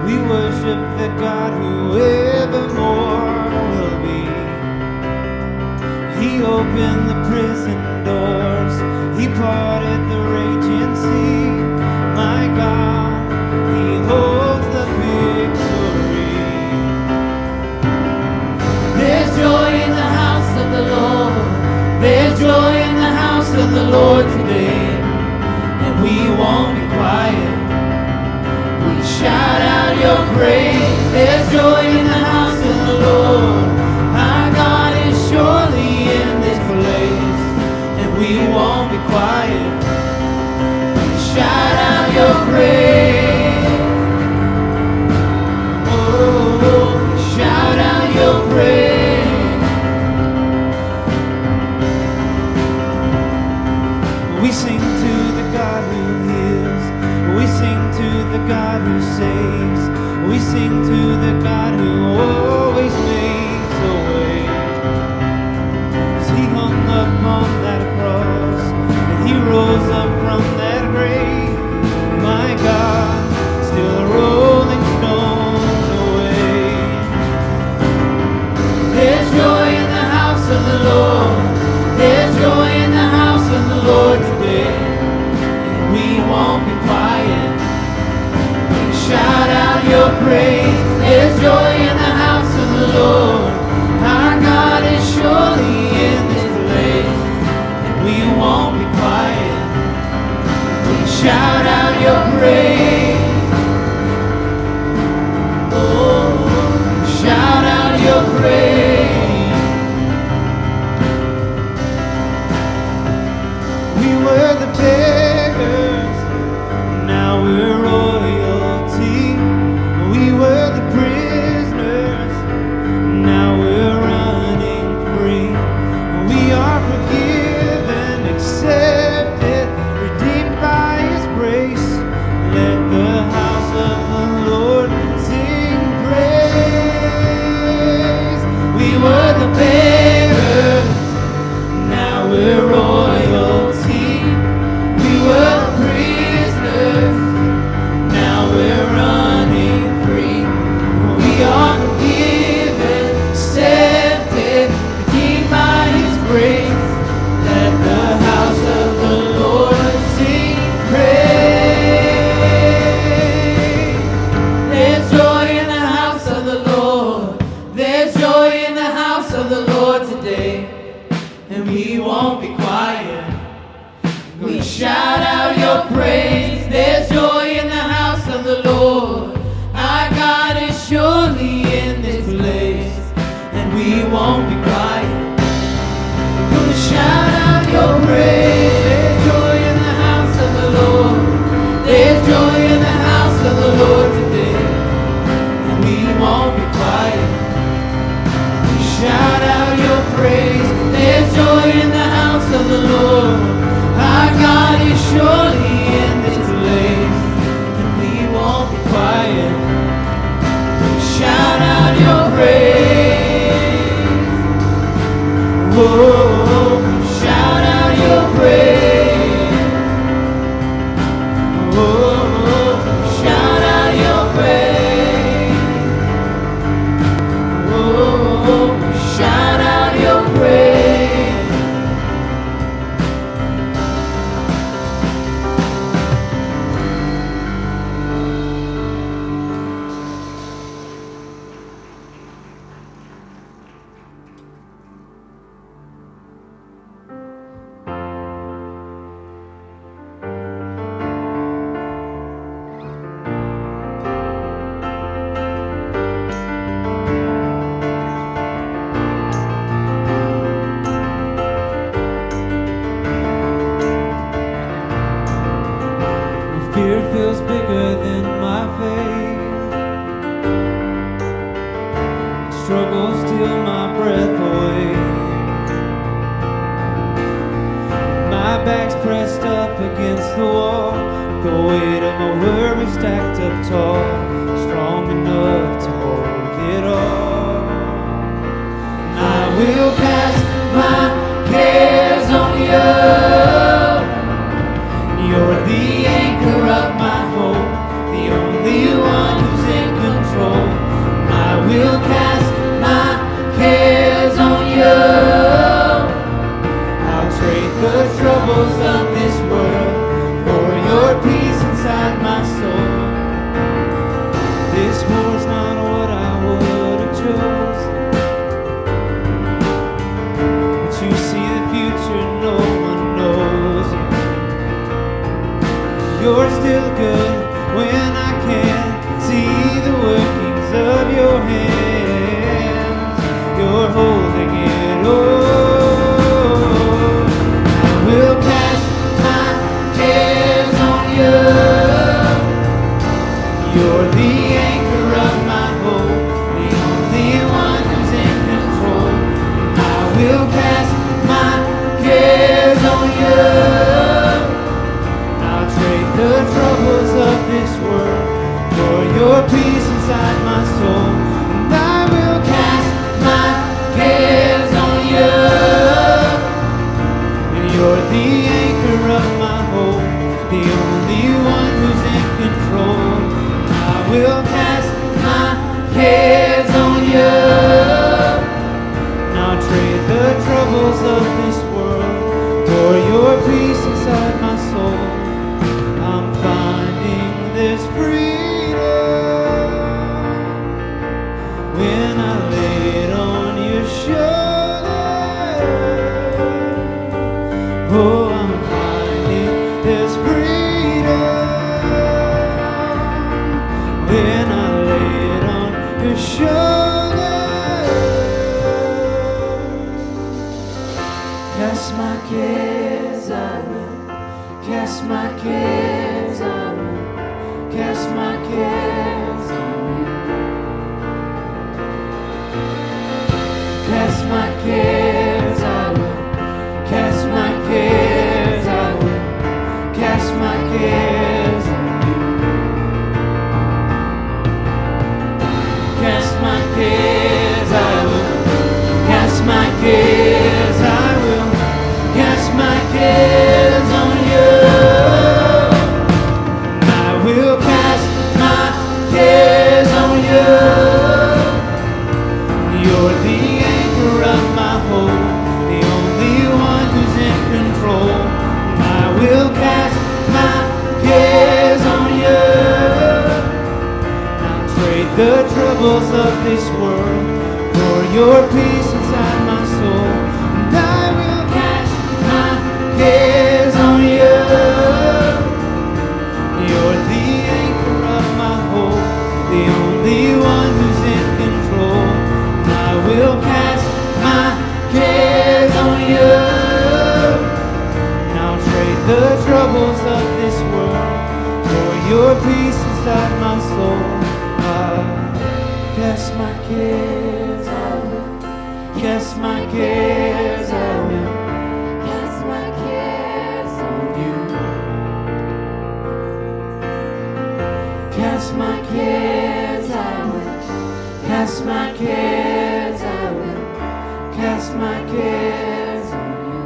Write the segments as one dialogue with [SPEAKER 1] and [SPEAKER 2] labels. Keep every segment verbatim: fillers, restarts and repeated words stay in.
[SPEAKER 1] We worship the God who evermore will be. He opened the prison doors, He parted the raging sea. My God, He holds the victory.
[SPEAKER 2] There's joy in the house of the Lord. There's joy in the house of the Lord today. And we won't be quiet. We shout out your praise. There's joy in the house of the Lord. Our God is surely in this place. And we won't be quiet. We shout out your praise. Oh, we shout out your praise.
[SPEAKER 1] We sing to the God who heals. We sing to the God who saves. We sing to the God who always makes a way. 'Cause He hung up on that cross and He rose up from that grave. My God, still a rolling stone away.
[SPEAKER 2] There's joy in the house of the Lord. There's joy in the house of the Lord today. And we won't be quiet. We shout out your praise. There's joy in the house of the Lord. Our God is surely in this place. And we won't be quiet. We shout out your praise. Oh, shout out your praise.
[SPEAKER 1] We were the beggars, now we're royalty. We were the prisoners, now we're running free. We are forgiven, accepted, redeemed by His grace. Let the house of the Lord sing praise.
[SPEAKER 2] We were the beggars, now we're royalty. We were the prisoners, now we're running free. We are forgiven, accepted, redeemed by His grace. Let the house of the Lord sing praise. There's joy in the house of the Lord. There's joy in the house of the Lord today. And we won't be quiet. We shout out your praise. There's joy in the house of the Lord. Our God is surely in this place. And we won't be quiet. We'll shout out your praise. There's joy in the house of the Lord. There's joy in the house of the Lord today. And we won't be quiet. We shout out your praise. There's joy in the house of the Lord. Our God is surely in this place. And we won't be quiet. We shout out your praise. Whoa, we shout out your praise. Whoa, we shout out your praise. Whoa, we shout out your praise.
[SPEAKER 1] Fear feels bigger than my faith. Struggles steal my breath away. My back's pressed up against the wall. The weight of my worry stacked up tall. Strong enough to hold it all.
[SPEAKER 2] I will cast my cares on you. You're the anchor of my hope, the only one who's in will cast my cares on you.
[SPEAKER 1] I'll trade the troubles of this world for your peace inside my soul. And I will cast
[SPEAKER 2] My cares on you.
[SPEAKER 1] and you're the anchor of my hope, the only one who's in control. I will cast
[SPEAKER 2] My cares on you.
[SPEAKER 1] and I'll trade the troubles of this world for your peace inside my soul. I'm finding this freedom when I lay it on your shoulder. Oh, I'm finding this freedom when I lay it on your shoulder.
[SPEAKER 2] Cast my cares, I will. Cast my cares, I will. Cast my cares on you. Cast my cares, I will. Cast my cares, I will. Cast my cares on you. Cast my cares, I will. Cast my cares, I will. Cast my cares on you.
[SPEAKER 1] I will
[SPEAKER 2] Cast my cares on you.
[SPEAKER 1] You're the anchor of my hope, the only one who's in control. I will cast
[SPEAKER 2] My cares on you.
[SPEAKER 1] I'll trade the troubles of this world for your peace inside my soul. And I will
[SPEAKER 2] Cast my cares on you.
[SPEAKER 1] You're the anchor of my hope, the only one who's in control. I will
[SPEAKER 2] Cast my cares on you.
[SPEAKER 1] and I'll trade the troubles of this world for your peace inside my soul. I
[SPEAKER 2] Cast my cares, I will. Cast my cares, I will. Cast my cares on you. Cast my cares, I will. Cast my cares, I will. Cast my cares on you.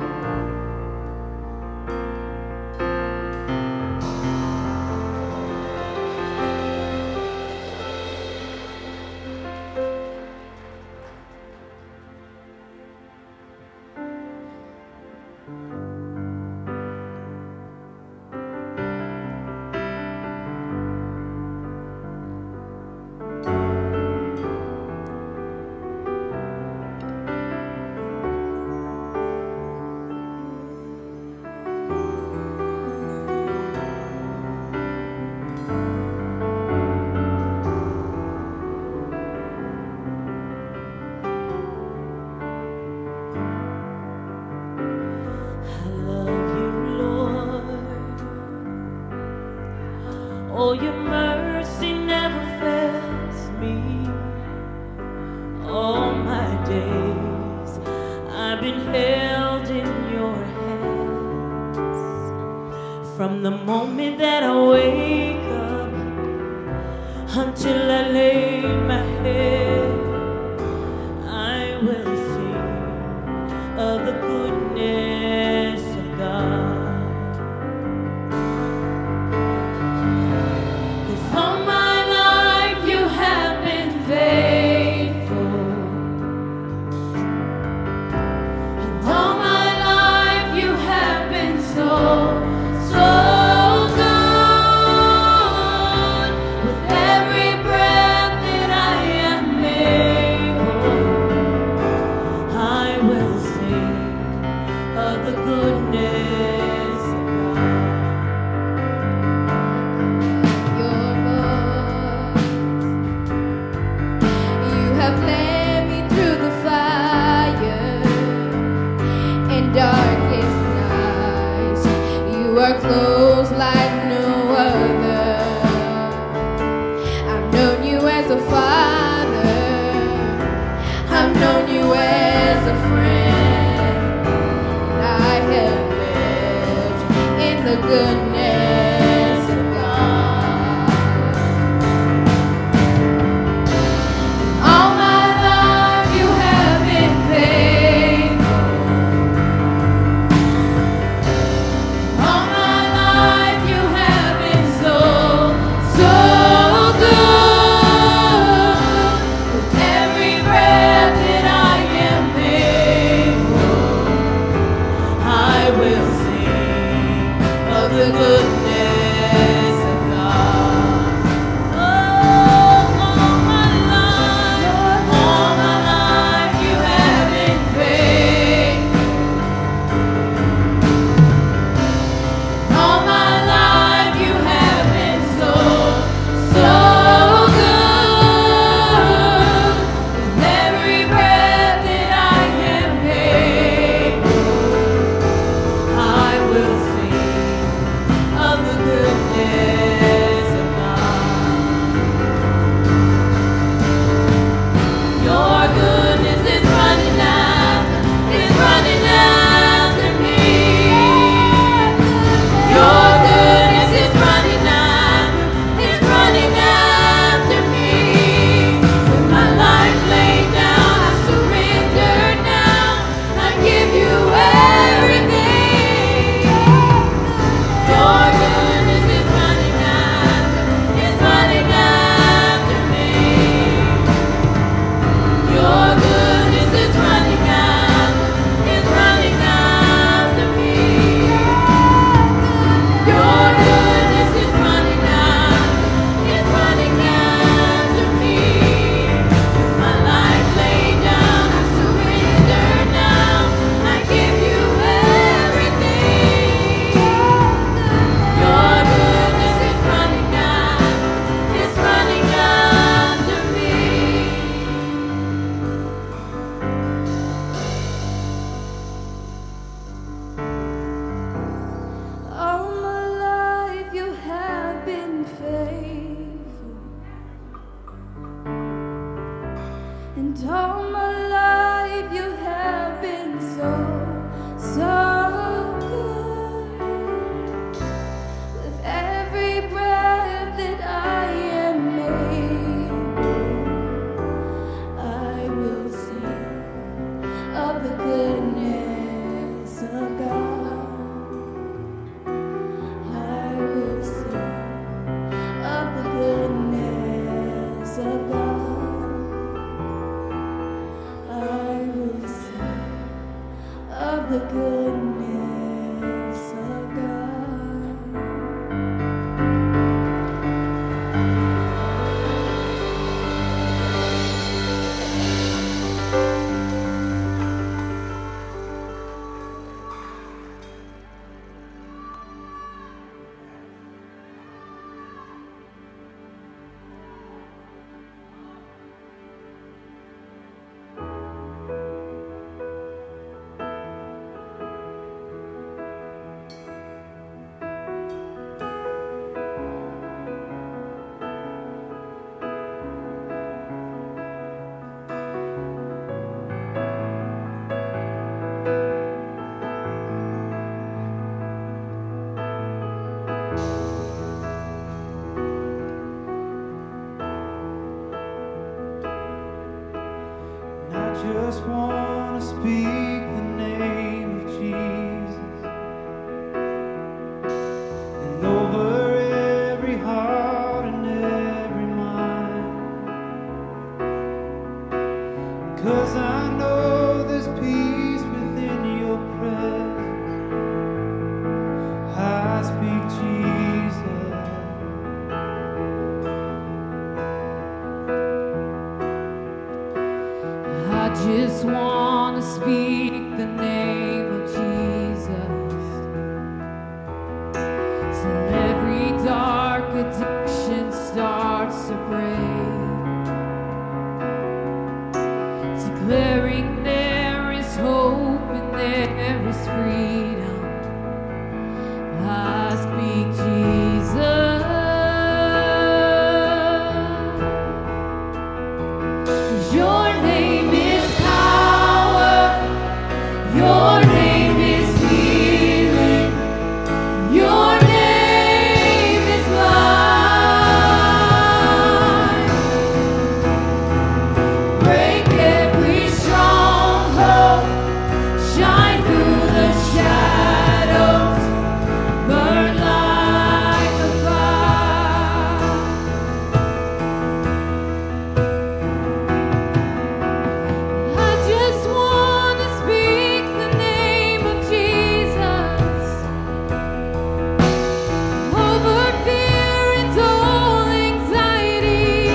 [SPEAKER 2] I love you, Lord. Oh, your mercy never fails me. All my days I've been held in your hands. From the moment that I wake up until I lay my head, I will sing of the goodness of God. 'Cause all my life you have been faithful. And all my life you have been so, so good. With every breath that I am able, I will sing of the goodness of God.
[SPEAKER 3] Your voice. You have led me through the fire and darkest nights. You are close like no other. I've known you as a father. I've known you as a friend. And all my life you have been so, so good. With every breath that I am able, I will sing of the goodness of God. I will sing of the goodness of God. I will sing of the goodness of God.
[SPEAKER 1] I just want to speak the name of Jesus, and over every heart and every mind, 'cause I know there's peace within your presence. I speak Jesus.
[SPEAKER 2] I just want to speak the name of Jesus till every dark addiction starts to break, declaring there is hope and there is freedom. I speak Jesus. 'Cause your name is power, your name is healing, your name is life. Break every stronghold, shine through the shadows, burn like a fire. I just want to speak the name of Jesus over fear and all anxiety,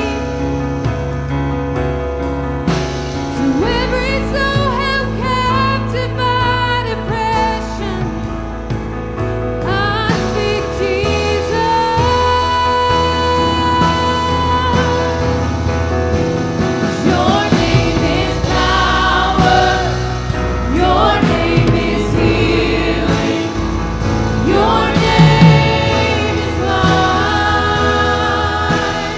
[SPEAKER 2] to every soul held captive by depression. I speak Jesus. Your name is power, your name is healing, your name is life.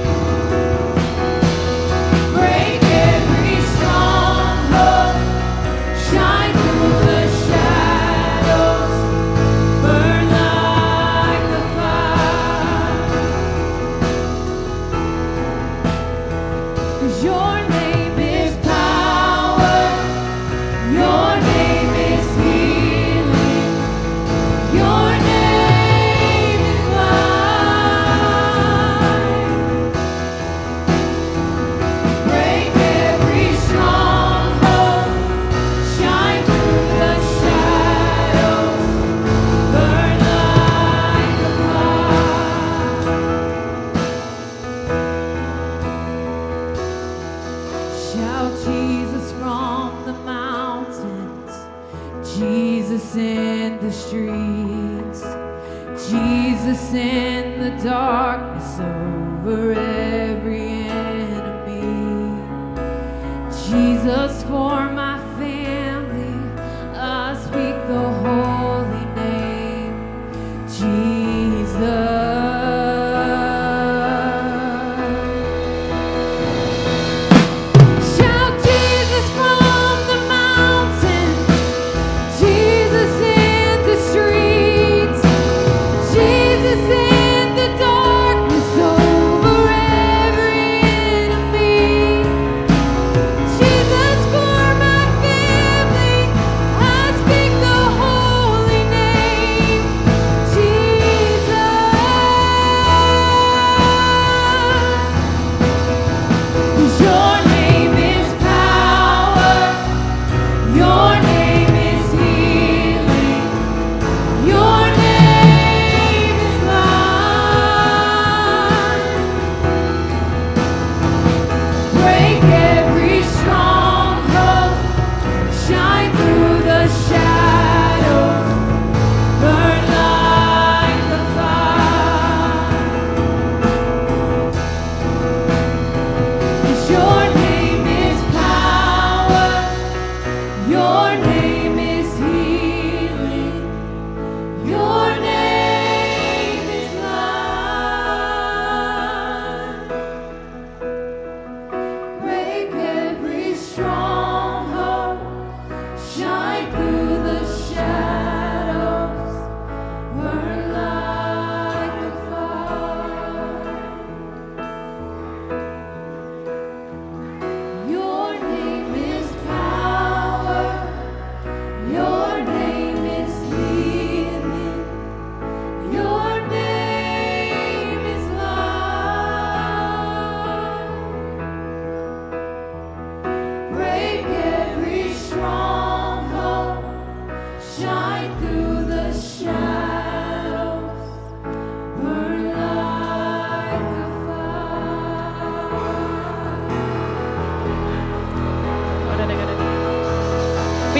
[SPEAKER 2] Break every stronghold, shine through the shadows, burn like a fire. 'Cause your name is power, your name is healing, your name is life. Break every stronghold, shine through the shadows, burn like a fire. Shout Jesus from the mountains, Jesus in the streets, Jesus in the darkness over every enemy, Jesus for my family. I speak the holy name, Jesus.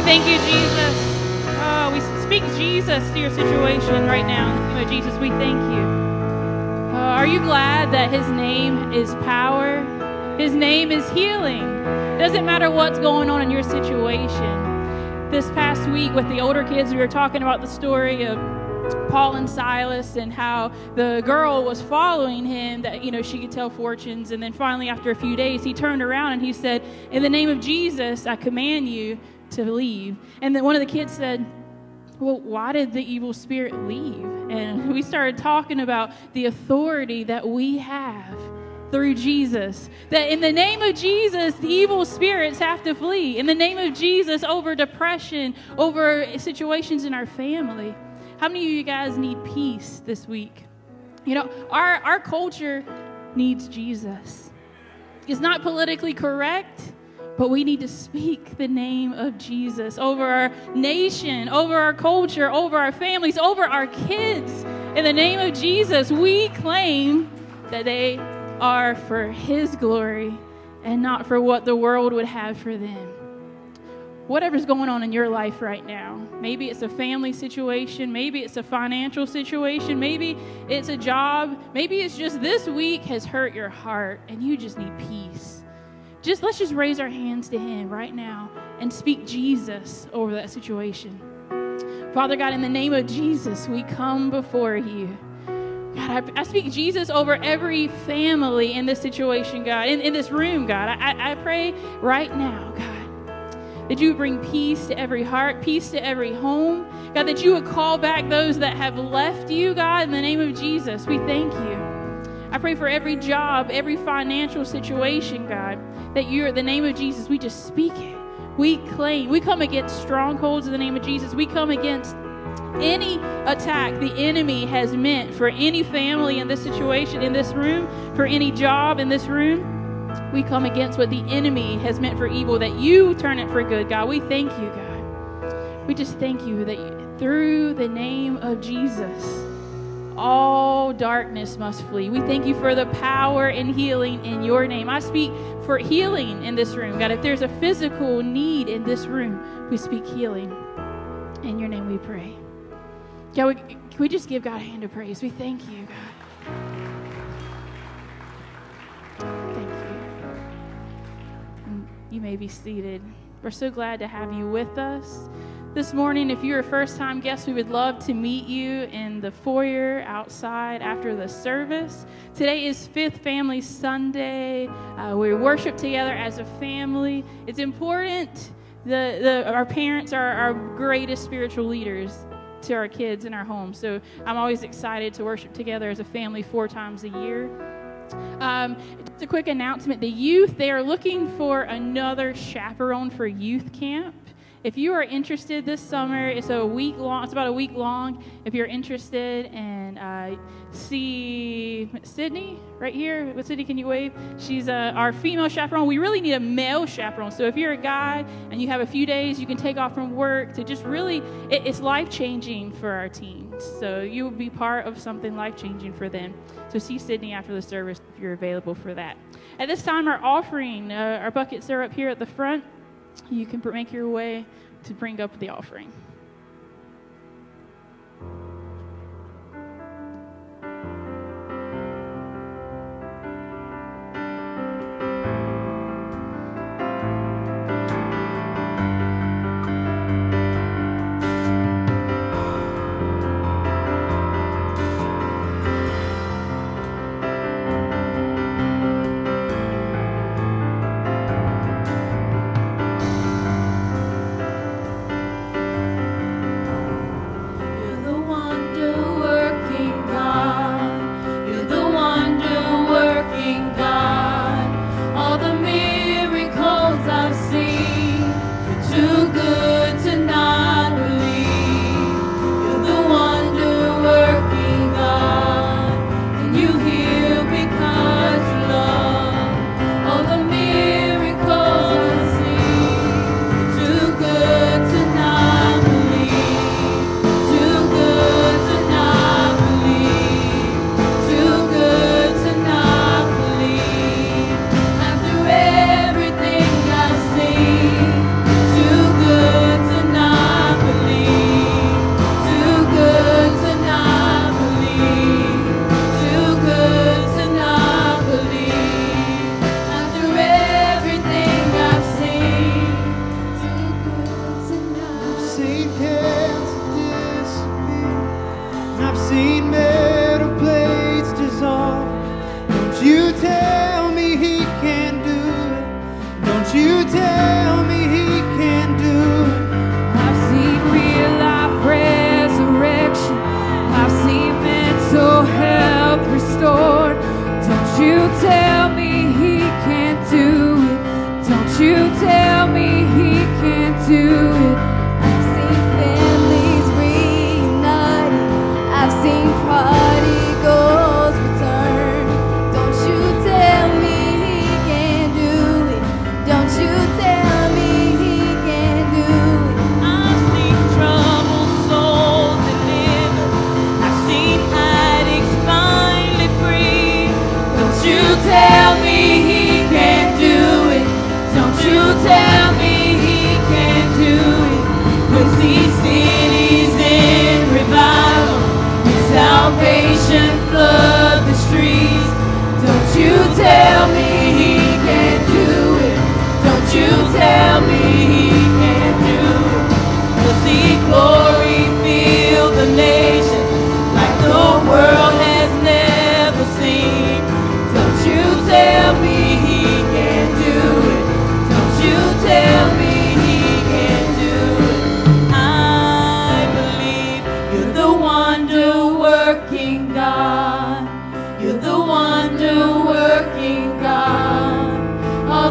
[SPEAKER 4] thank you, Jesus. Oh, we speak Jesus to your situation right now. In the name of Jesus, we thank you. Uh, are you glad that his name is power? His name is healing. Doesn't matter what's going on in your situation. This past week with the older kids, we were talking about the story of Paul and Silas and how the girl was following him, that, you know, she could tell fortunes. And then finally, after a few days, he turned around and he said, in the name of Jesus, I command you to leave. And then one of the kids said, well, why did the evil spirit leave? And we started talking about the authority that we have through Jesus. That in the name of Jesus, the evil spirits have to flee. In the name of Jesus, over depression, over situations in our family. How many of you guys need peace this week? You know, our, our culture needs Jesus. It's not politically correct, but we need to speak the name of Jesus over our nation, over our culture, over our families, over our kids. In the name of Jesus, we claim that they are for his glory and not for what the world would have for them. Whatever's going on in your life right now, maybe it's a family situation, maybe it's a financial situation, maybe it's a job, maybe it's just this week has hurt your heart and you just need peace. Just let's just raise our hands to him right now and speak Jesus over that situation. Father God, in the name of Jesus, we come before you. God, I, I speak Jesus over every family in this situation, God, in, in this room, God. I, I pray right now, God, that you would bring peace to every heart, peace to every home. God, that you would call back those that have left you, God, in the name of Jesus. We thank you. I pray for every job, every financial situation, God, that you're, in the name of Jesus, we just speak it. We claim, we come against strongholds in the name of Jesus. We come against any attack the enemy has meant for any family in this situation, in this room, for any job in this room. We come against what the enemy has meant for evil, that you turn it for good, God. We thank you, God. We just thank you that you, through the name of Jesus, all darkness must flee. We thank you for the power and healing in your name. I speak for healing in this room. God, if there's a physical need in this room, we speak healing. In your name we pray. God, we, can we just give God a hand of praise? We thank you, God. Thank you. And you may be seated. We're so glad to have you with us this morning. If you're a first-time guest, we would love to meet you in the foyer outside after the service. Today is Fifth Family Sunday. Uh, we worship together as a family. It's important. The, the our parents are our greatest spiritual leaders to our kids in our home. So I'm always excited to worship together as a family four times a year. Um, just a quick announcement. The youth, they are looking for another chaperone for youth camp. If you are interested this summer, it's a week long. It's about a week long. If you're interested, and uh, see Sydney right here. What Sydney? Can you wave? She's uh, our female chaperone. We really need a male chaperone. So if you're a guy and you have a few days, you can take off from work to just really. It, it's life changing for our teens. So you will be part of something life changing for them. So see Sydney after the service if you're available for that. At this time, our offering, uh, our buckets are up here at the front. You can make your way to bring up the offering.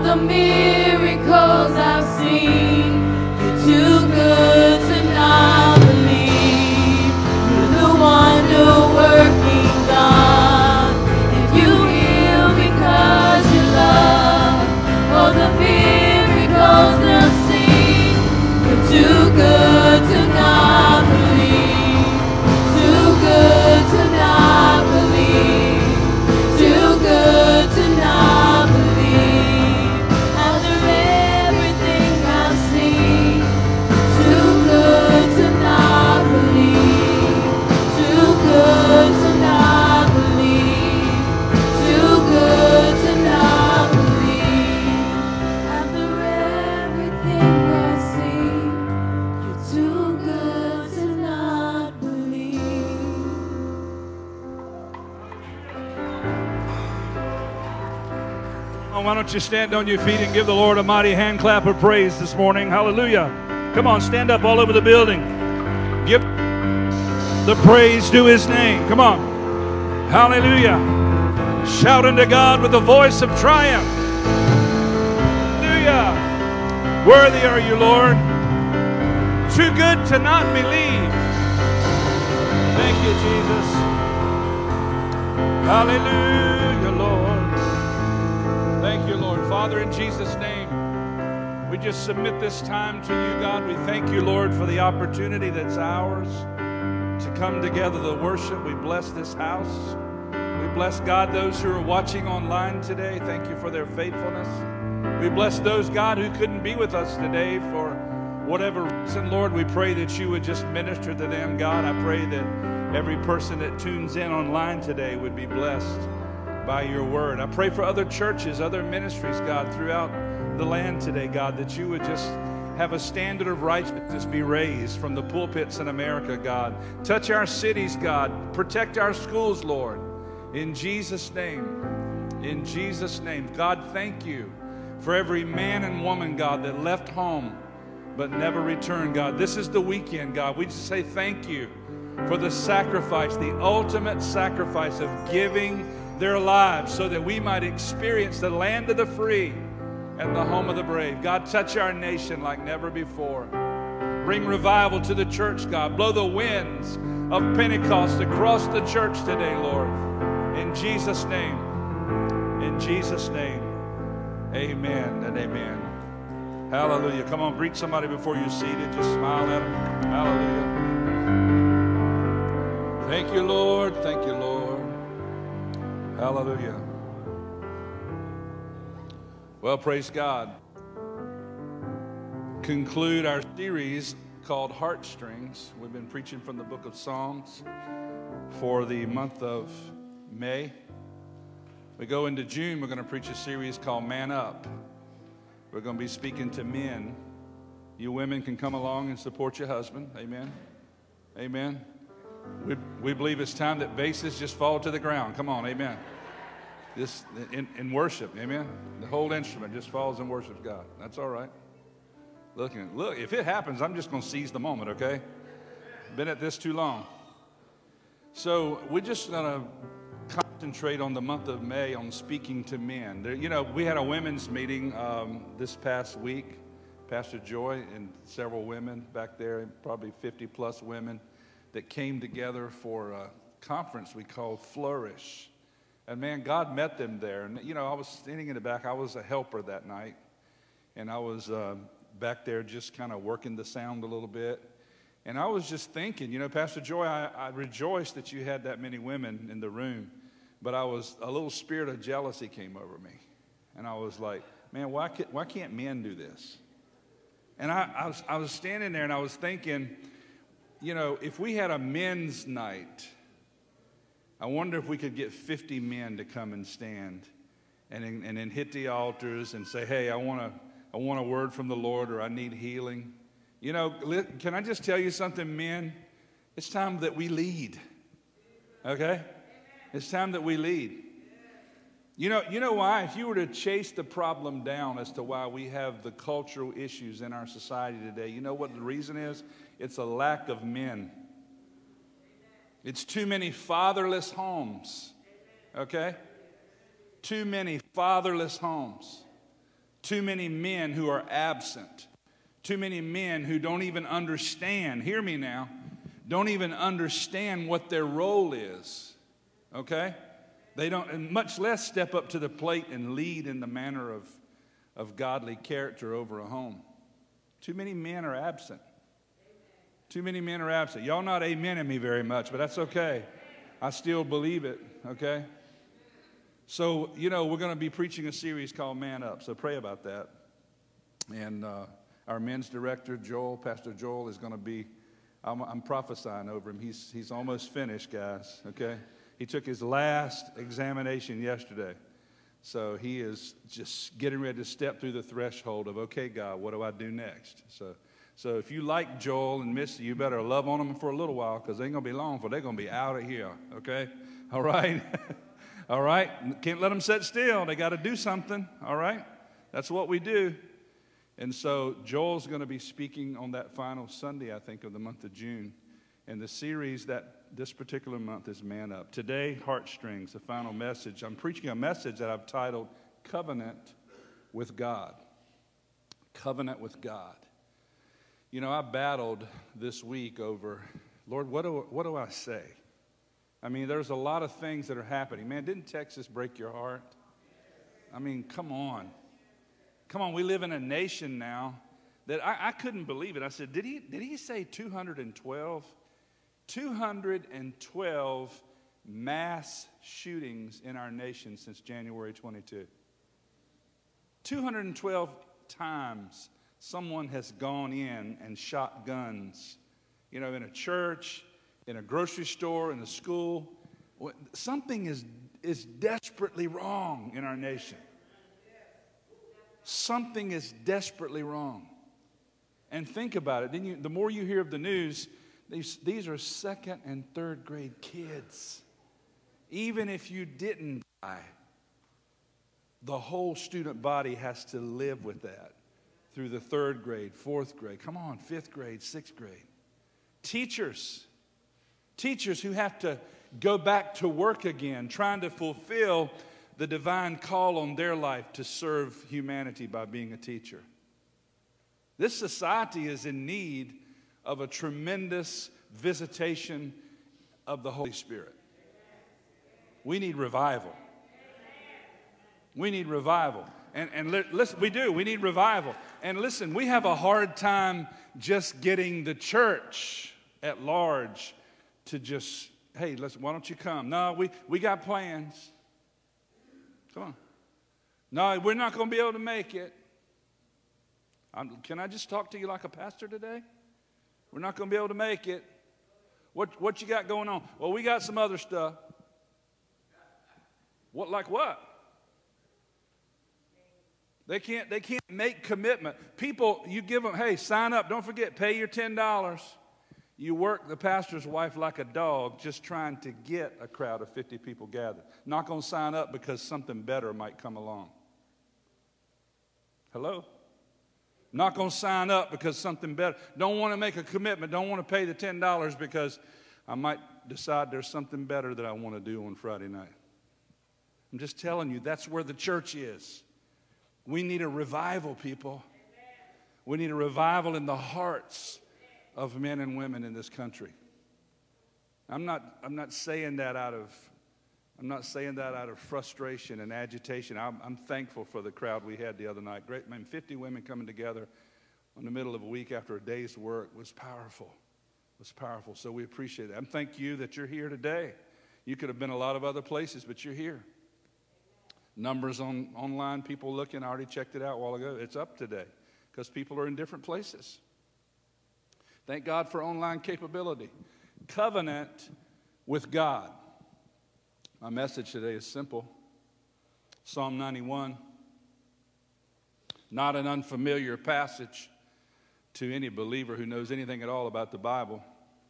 [SPEAKER 2] the miracles I've seen. You're too good to not believe. You're the wonder-working God. If you heal because you love, oh, the miracles they'll sing. You're too good to not believe. Too good to not believe. Too good to not believe. After everything I've seen, too good to not believe. Too good to not believe. Too good to not believe. After everything I've seen, you're too good to not believe.
[SPEAKER 5] Oh, why don't you stand on your feet and give the Lord a mighty hand clap of praise this morning? Hallelujah. Come on, stand up all over the building. Give the praise to his name. Come on. Hallelujah. Shout unto God with a voice of triumph. Hallelujah. Worthy are you, Lord. Too good to not believe. Thank you, Jesus. Hallelujah, Lord. Thank you, Lord. Father, in Jesus' name, we just submit this time to you, God. We thank you, Lord, for the opportunity that's ours to come together to worship. We bless this house. We bless, God, those who are watching online today. Thank you for their faithfulness. We bless those, God, who couldn't be with us today for whatever reason. Lord, we pray that you would just minister to them, God. I pray that every person that tunes in online today would be blessed by your word. I pray for other churches, other ministries, God, throughout the land today, God, that you would just have a standard of righteousness be raised from the pulpits in America, God. Touch our cities, God. Protect our schools, Lord. In Jesus' name. In Jesus' name. God, thank you for every man and woman, God, that left home but never returned, God. This is the weekend, God. We just say thank you for the sacrifice, the ultimate sacrifice of giving their lives so that we might experience the land of the free and the home of the brave. God, touch our nation like never before. Bring revival to the church, God. Blow the winds of Pentecost across the church today, Lord. In Jesus' name. In Jesus' name. Amen and amen. Hallelujah. Come on, greet somebody before you're seated. Just smile at them. Hallelujah. Thank you, Lord. Thank you, Lord. Hallelujah. Well, praise God. Conclude our series called Heartstrings. We've been preaching from the book of Psalms for the month of May. We go into June, we're going to preach a series called Man Up. We're going to be speaking to men. You women can come along and support your husband. Amen. Amen. We, we believe it's time that vases just fall to the ground. Come on, amen. This in, in worship, amen. The whole instrument just falls and worships God. That's all right. Look, look. If it happens, I'm just going to seize the moment. Okay. Been at this too long. So we're just going to concentrate on the month of May on speaking to men. There, you know, we had a women's meeting um, this past week. Pastor Joy and several women back there, probably fifty plus women, that came together for a conference we called Flourish. And man, God met them there. And you know, I was standing in the back. I was a helper that night. And I was uh, back there just kind of working the sound a little bit. And I was just thinking, you know, Pastor Joy, I, I rejoiced that you had that many women in the room. But I was, a little spirit of jealousy came over me. And I was like, man, why can't, why can't men do this? And I, I, was, I was standing there and I was thinking, you know, if we had a men's night, I wonder if we could get fifty men to come and stand and, and then hit the altars and say, hey, I want a, I want a word from the Lord, or I need healing. You know, can I just tell you something, men? It's time that we lead, okay? It's time that we lead. You know, you know why? If you were to chase the problem down as to why we have the cultural issues in our society today, you know what the reason is? It's a lack of men. It's too many fatherless homes, okay? Too many fatherless homes. Too many men who are absent. Too many men who don't even understand, hear me now, don't even understand what their role is, okay? They don't, and much less step up to the plate and lead in the manner of, of godly character over a home. Too many men are absent. Too many men are absent. Y'all not amening me very much, but that's okay. I still believe it, okay? So, you know, we're going to be preaching a series called Man Up, so pray about that. And uh, our men's director, Joel, Pastor Joel, is going to be, I'm, I'm prophesying over him. He's, he's almost finished, guys, okay? He took his last examination yesterday. So he is just getting ready to step through the threshold of, okay, God, what do I do next? So so if you like Joel and Missy, you better love on them for a little while because they ain't going to be long for they're going to be out of here, okay? All right? All right? Can't let them sit still. They got to do something, all right? That's what we do. And so Joel's going to be speaking on that final Sunday, I think, of the month of June. And the series that this particular month is Man Up. Today, Heartstrings, the final message. I'm preaching a message that I've titled Covenant with God. Covenant with God. You know, I battled this week over, Lord, what do, what do I say? I mean, there's a lot of things that are happening. Man, didn't Texas break your heart? I mean, come on. Come on, we live in a nation now that I, I couldn't believe it. I said, did he, did he say two hundred twelve? two hundred twelve mass shootings in our nation since January twenty-second. two hundred twelve times someone has gone in and shot guns, you know, in a church, in a grocery store, in a school. Something is, is desperately wrong in our nation. Something is desperately wrong. And think about it. Then you, the more you hear of the news, these, these are second and third grade kids. Even if you didn't die, the whole student body has to live with that through the third grade, fourth grade. Come on, fifth grade, sixth grade. Teachers, teachers who have to go back to work again, trying to fulfill the divine call on their life to serve humanity by being a teacher. This society is in need of a tremendous visitation of the Holy Spirit. We need revival. We need revival. And, and li- listen, we do. We need revival. And listen, we have a hard time just getting the church at large to just, hey, listen, why don't you come? No, we, we got plans. Come on. No, we're not going to be able to make it. I'm, can I just talk to you like a pastor today? We're not going to be able to make it. What, what you got going on? Well, we got some other stuff. What, like what? They can't, they can't make commitment. People, you give them, hey, sign up. Don't forget, pay your ten dollars. You work the pastor's wife like a dog just trying to get a crowd of fifty people gathered. Not going to sign up because something better might come along. Hello? Not going to sign up because something better. Don't want to make a commitment. Don't want to pay the ten dollars because I might decide there's something better that I want to do on Friday night. I'm just telling you, that's where the church is. We need a revival, people. We need a revival in the hearts of men and women in this country. I'm not, I'm not saying that out of, I'm not saying that out of frustration and agitation. I'm, I'm thankful for the crowd we had the other night. Great, man, fifty women coming together in the middle of a week after a day's work was powerful. It was powerful, so we appreciate that. I'm thank you that you're here today. You could have been a lot of other places, but you're here. Numbers on online, people looking, I already checked it out a while ago. It's up today because people are in different places. Thank God for online capability. Covenant with God. My message today is simple. Psalm ninety-one. Not an unfamiliar passage to any believer who knows anything at all about the Bible.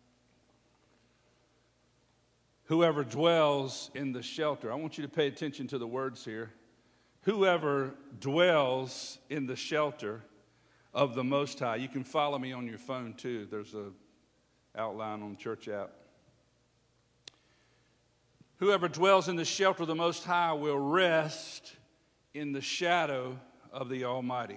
[SPEAKER 5] Whoever dwells in the shelter. I want you to pay attention to the words here. Whoever dwells in the shelter of the Most High. You can follow me on your phone too. There's a outline on the church app. Whoever dwells in the shelter of the Most High will rest in the shadow of the Almighty.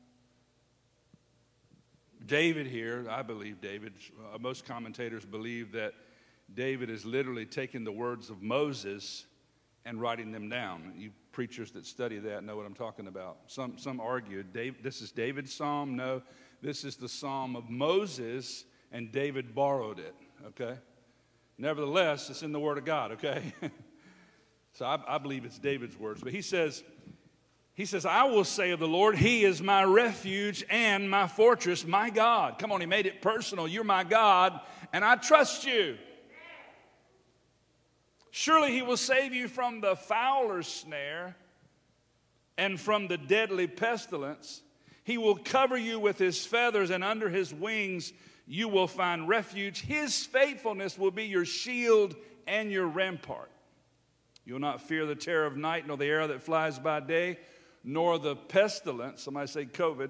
[SPEAKER 5] David here, I believe David, uh, most commentators believe that David is literally taking the words of Moses and writing them down. You preachers that study that know what I'm talking about. Some, some argue, Dave, this is David's psalm. No, this is the psalm of Moses, and David borrowed it, okay? Nevertheless, it's in the Word of God, okay? So I, I believe it's David's words. But he says, he says, I will say of the Lord, He is my refuge and my fortress, my God. Come on, he made it personal. You're my God, and I trust you. Surely He will save you from the fowler's snare and from the deadly pestilence. He will cover you with His feathers, and under His wings you will find refuge. His faithfulness will be your shield and your rampart. You will not fear the terror of night, nor the arrow that flies by day, nor the pestilence, somebody say COVID,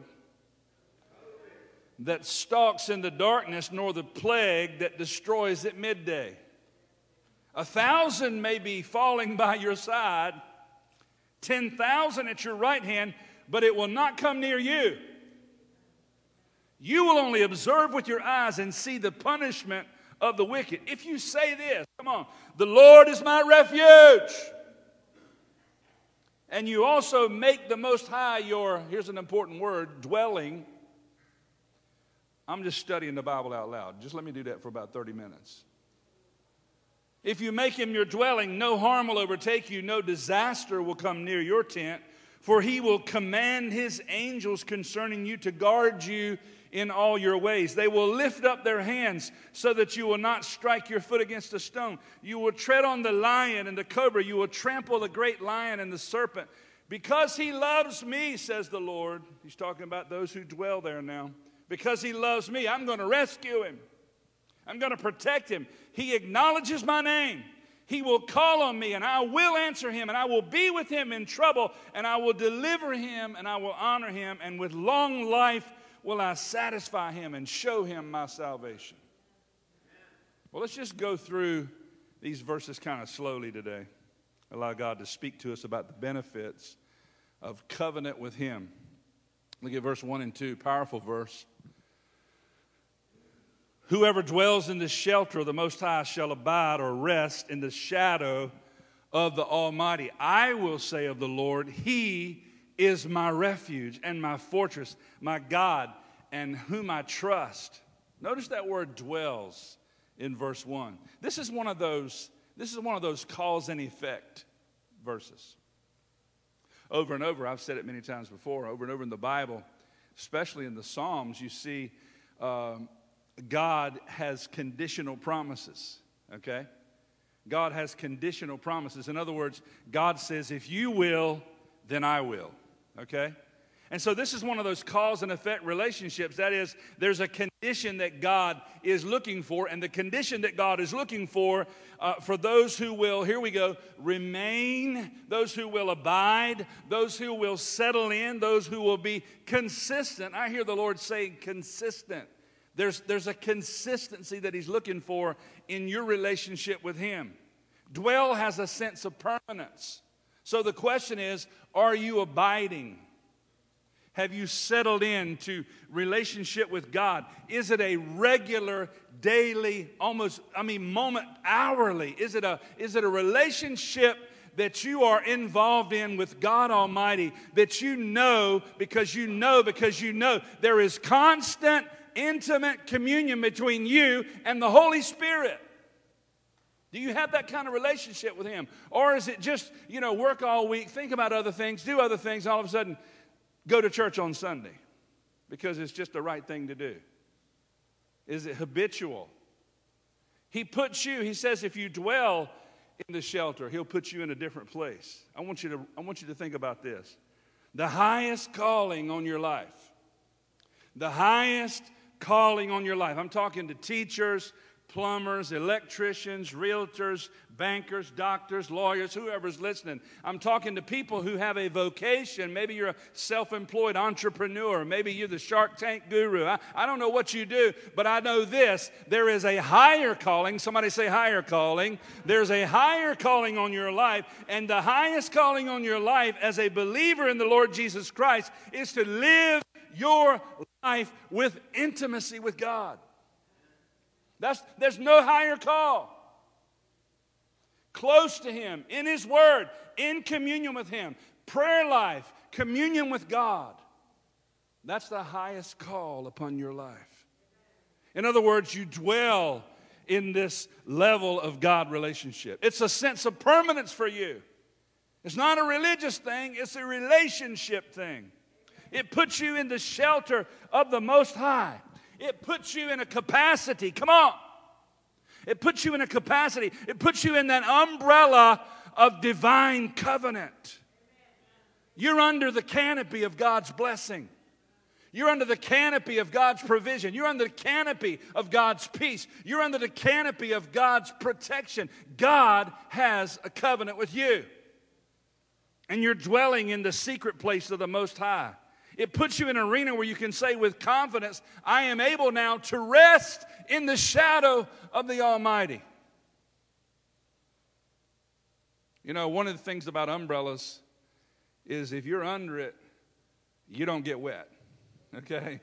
[SPEAKER 5] that stalks in the darkness, nor the plague that destroys at midday. A thousand may be falling by your side, ten thousand at your right hand, but it will not come near you. You will only observe with your eyes and see the punishment of the wicked. If you say this, come on, the Lord is my refuge, and you also make the Most High your, here's an important word, dwelling. I'm just studying the Bible out loud. Just let me do that for about thirty minutes. If you make Him your dwelling, no harm will overtake you, no disaster will come near your tent, for He will command His angels concerning you to guard you in all your ways. They will lift up their hands so that you will not strike your foot against a stone. You will tread on the lion and the cobra. You will trample the great lion and the serpent. Because He loves me, says the Lord. He's talking about those who dwell there now. Because He loves me, I'm going to rescue him. I'm going to protect him. He acknowledges my name. He will call on me, and I will answer him, and I will be with him in trouble, and I will deliver him, and I will honor him, and with long life will I satisfy him and show him my salvation. Well, let's just go through these verses kind of slowly today. Allow God to speak to us about the benefits of covenant with Him. Look at verse one and two, powerful verse. Whoever dwells in the shelter of the Most High shall abide or rest in the shadow of the Almighty. I will say of the Lord, He is my refuge and my fortress, my God, and whom I trust. Notice that word dwells in verse one. This is one of those, this is one of those cause and effect verses. Over and over, I've said it many times before, over and over in the Bible, especially in the Psalms, you see um, God has conditional promises, okay? God has conditional promises. In other words, God says, if you will, then I will, okay? And so this is one of those cause and effect relationships. That is, there's a condition that God is looking for, and the condition that God is looking for uh, for those who will, here we go, remain, those who will abide, those who will settle in, those who will be consistent. I hear the Lord saying consistent. There's, there's a consistency that He's looking for in your relationship with Him. Dwell has a sense of permanence. So the question is, are you abiding? Have you settled into relationship with God? Is it a regular, daily, almost, I mean, moment, hourly? Is it a, is it a relationship that you are involved in with God Almighty that you know because you know because you know there is constant, intimate communion between you and the Holy Spirit? Do you have that kind of relationship with Him? Or is it just, you know, work all week, think about other things, do other things, and all of a sudden go to church on Sunday because it's just the right thing to do? Is it habitual? He puts you, He says, if you dwell in the shelter, He'll put you in a different place. I want you to, I want you to think about this. The highest calling on your life, the highest calling on your life. I'm talking to teachers, plumbers, electricians, realtors, bankers, doctors, lawyers, whoever's listening. I'm talking to people who have a vocation. Maybe you're a self-employed entrepreneur. Maybe you're the Shark Tank guru. I, I don't know what you do, but I know this. There is a higher calling. Somebody say higher calling. There's a higher calling on your life, and the highest calling on your life as a believer in the Lord Jesus Christ is to live your life with intimacy with God. That's, there's no higher call. Close to Him, in His Word, in communion with Him, prayer life, communion with God. That's the highest call upon your life. In other words, you dwell in this level of God relationship. It's a sense of permanence for you. It's not a religious thing, it's a relationship thing. It puts you in the shelter of the Most High. It puts you in a capacity. Come on. It puts you in a capacity. It puts you in that umbrella of divine covenant. You're under the canopy of God's blessing. You're under the canopy of God's provision. You're under the canopy of God's peace. You're under the canopy of God's protection. God has a covenant with you. And you're dwelling in the secret place of the Most High. It puts you in an arena where you can say with confidence, I am able now to rest in the shadow of the Almighty. You know, one of the things about umbrellas is if you're under it, you don't get wet, okay?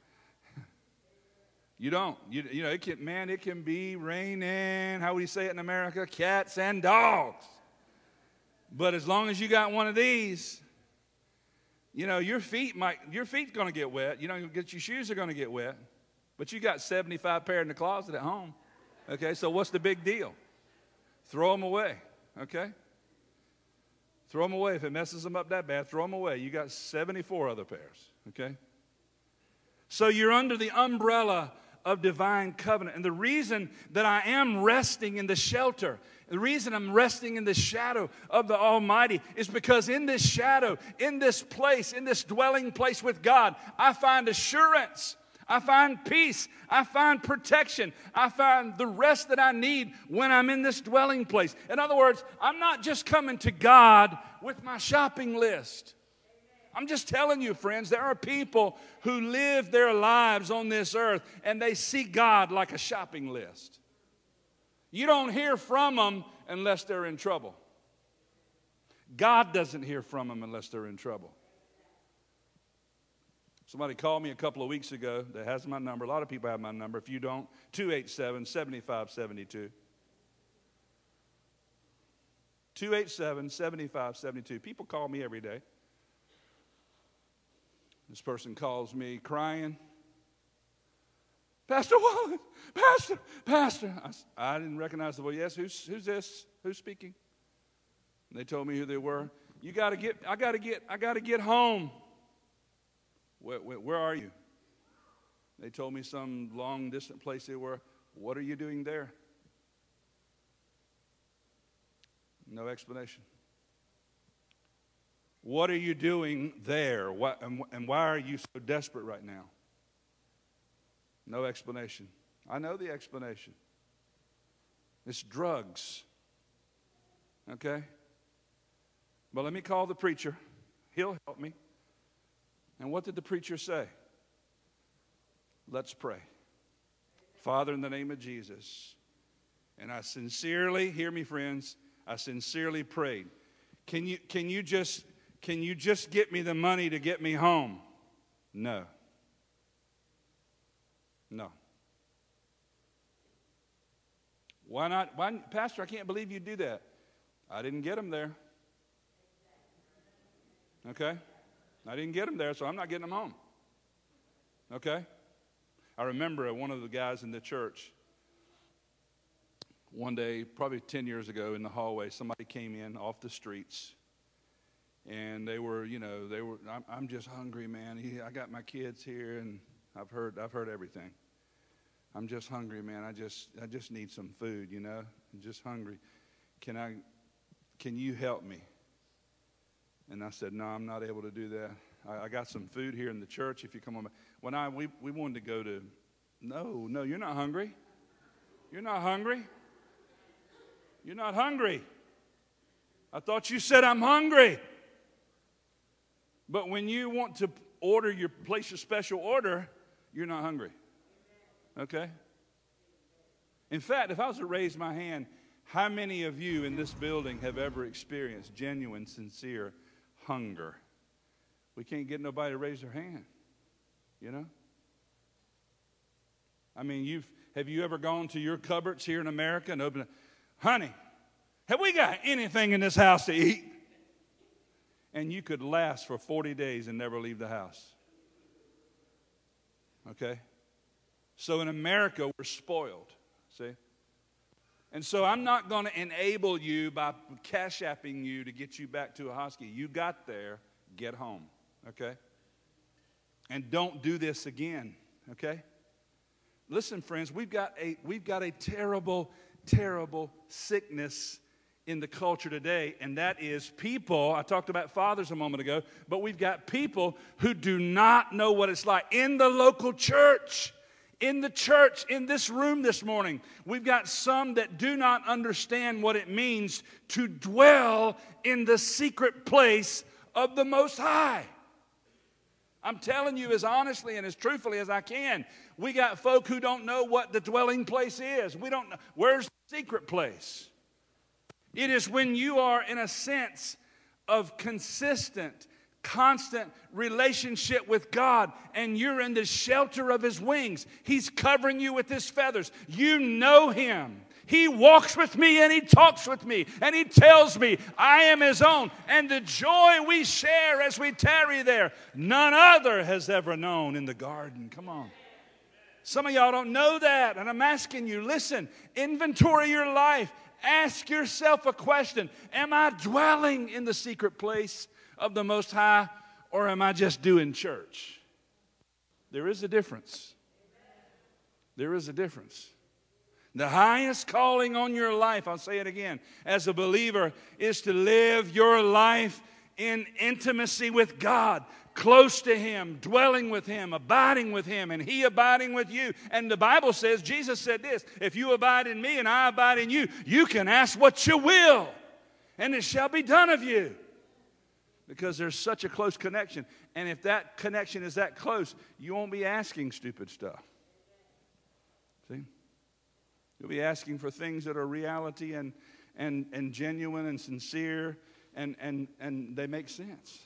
[SPEAKER 5] You don't. You, you know, it can, man, it can be raining, how would you say it in America? Cats and dogs. But as long as you got one of these, you know, your feet might, your feet's going to get wet. You know, get your shoes are going to get wet. But you got seventy-five pair in the closet at home. Okay, so what's the big deal? Throw them away, okay? Throw them away. If it messes them up that bad, throw them away. You got seventy-four other pairs, okay? So you're under the umbrella of divine covenant. And the reason that I am resting in the shelter, the reason I'm resting in the shadow of the Almighty is because in this shadow, in this place, in this dwelling place with God, I find assurance. I find peace. I find protection. I find the rest that I need when I'm in this dwelling place. In other words, I'm not just coming to God with my shopping list. I'm just telling you, friends, there are people who live their lives on this earth and they see God like a shopping list. You don't hear from them unless they're in trouble. God doesn't hear from them unless they're in trouble. Somebody called me a couple of weeks ago that has my number. A lot of people have my number. If you don't, two eight seven, seven five seven two. two eight seven, seven five seven two. People call me every day. This person calls me crying. Pastor Wallace, Pastor, Pastor. I, I didn't recognize the voice. Yes, who's, who's this? Who's speaking? And they told me who they were. You got to get, I got to get, I got to get home. Where, where, where are you? They told me some long, distant place they were. What are you doing there? No explanation. What are you doing there? What, and, and why are you so desperate right now? No explanation. I know the explanation. It's drugs. Okay? But let me call the preacher. He'll help me. And what did the preacher say? Let's pray. Father, in the name of Jesus. And I sincerely, hear me friends, I sincerely prayed. Can you, can you just... Can you just get me the money to get me home? No. No. Why not? Why, Pastor, I can't believe you do that. I didn't get them there. Okay? I didn't get them there, so I'm not getting them home. Okay? I remember one of the guys in the church, one day, probably ten years ago in the hallway, somebody came in off the streets. And they were, you know, they were, I'm, I'm just hungry, man. He, I got my kids here, and I've heard, I've heard everything. I'm just hungry, man. I just, I just need some food, you know. I'm just hungry. Can I, can you help me? And I said, no, I'm not able to do that. I, I got some food here in the church if you come on. When I, we, we wanted to go to, no, no, you're not hungry. You're not hungry. You're not hungry. I thought you said I'm hungry. But when you want to order your place your special order, you're not hungry. Okay? In fact, if I was to raise my hand, how many of you in this building have ever experienced genuine, sincere hunger? We can't get nobody to raise their hand, you know? I mean, you've have you ever gone to your cupboards here in America and opened it? Honey, have we got anything in this house to eat? And you could last for forty days and never leave the house. Okay? So in America, we're spoiled, see? And so I'm not going to enable you by cash apping you to get you back to a Hosky. You got there, get home, okay? And don't do this again, okay? Listen, friends, we've got a we've got a terrible, terrible sickness in the culture today, and that is people. I talked about fathers a moment ago, but we've got people who do not know what it's like in the local church. In the church, in this room this morning, we've got some that do not understand what it means to dwell in the secret place of the Most High. I'm telling you as honestly and as truthfully as I can. We got folk who don't know what the dwelling place is. We don't know. Where's the secret place? It is when you are in a sense of consistent, constant relationship with God, and you're in the shelter of His wings. He's covering you with His feathers. You know Him. He walks with me and He talks with me and He tells me I am His own. And the joy we share as we tarry there, none other has ever known in the garden. Come on. Some of y'all don't know that, and I'm asking you, listen, inventory your life. Ask yourself a question. Am I dwelling in the secret place of the Most High, or am I just doing church? There is a difference. There is a difference. The highest calling on your life, I'll say it again, as a believer, is to live your life in intimacy with God, close to Him, dwelling with Him, abiding with Him, and He abiding with you. And the Bible says, Jesus said this, if you abide in me and I abide in you, you can ask what you will, and it shall be done of you. Because there's such a close connection. And if that connection is that close, you won't be asking stupid stuff. See? You'll be asking for things that are reality and and, and genuine and sincere, and, and, and they make sense.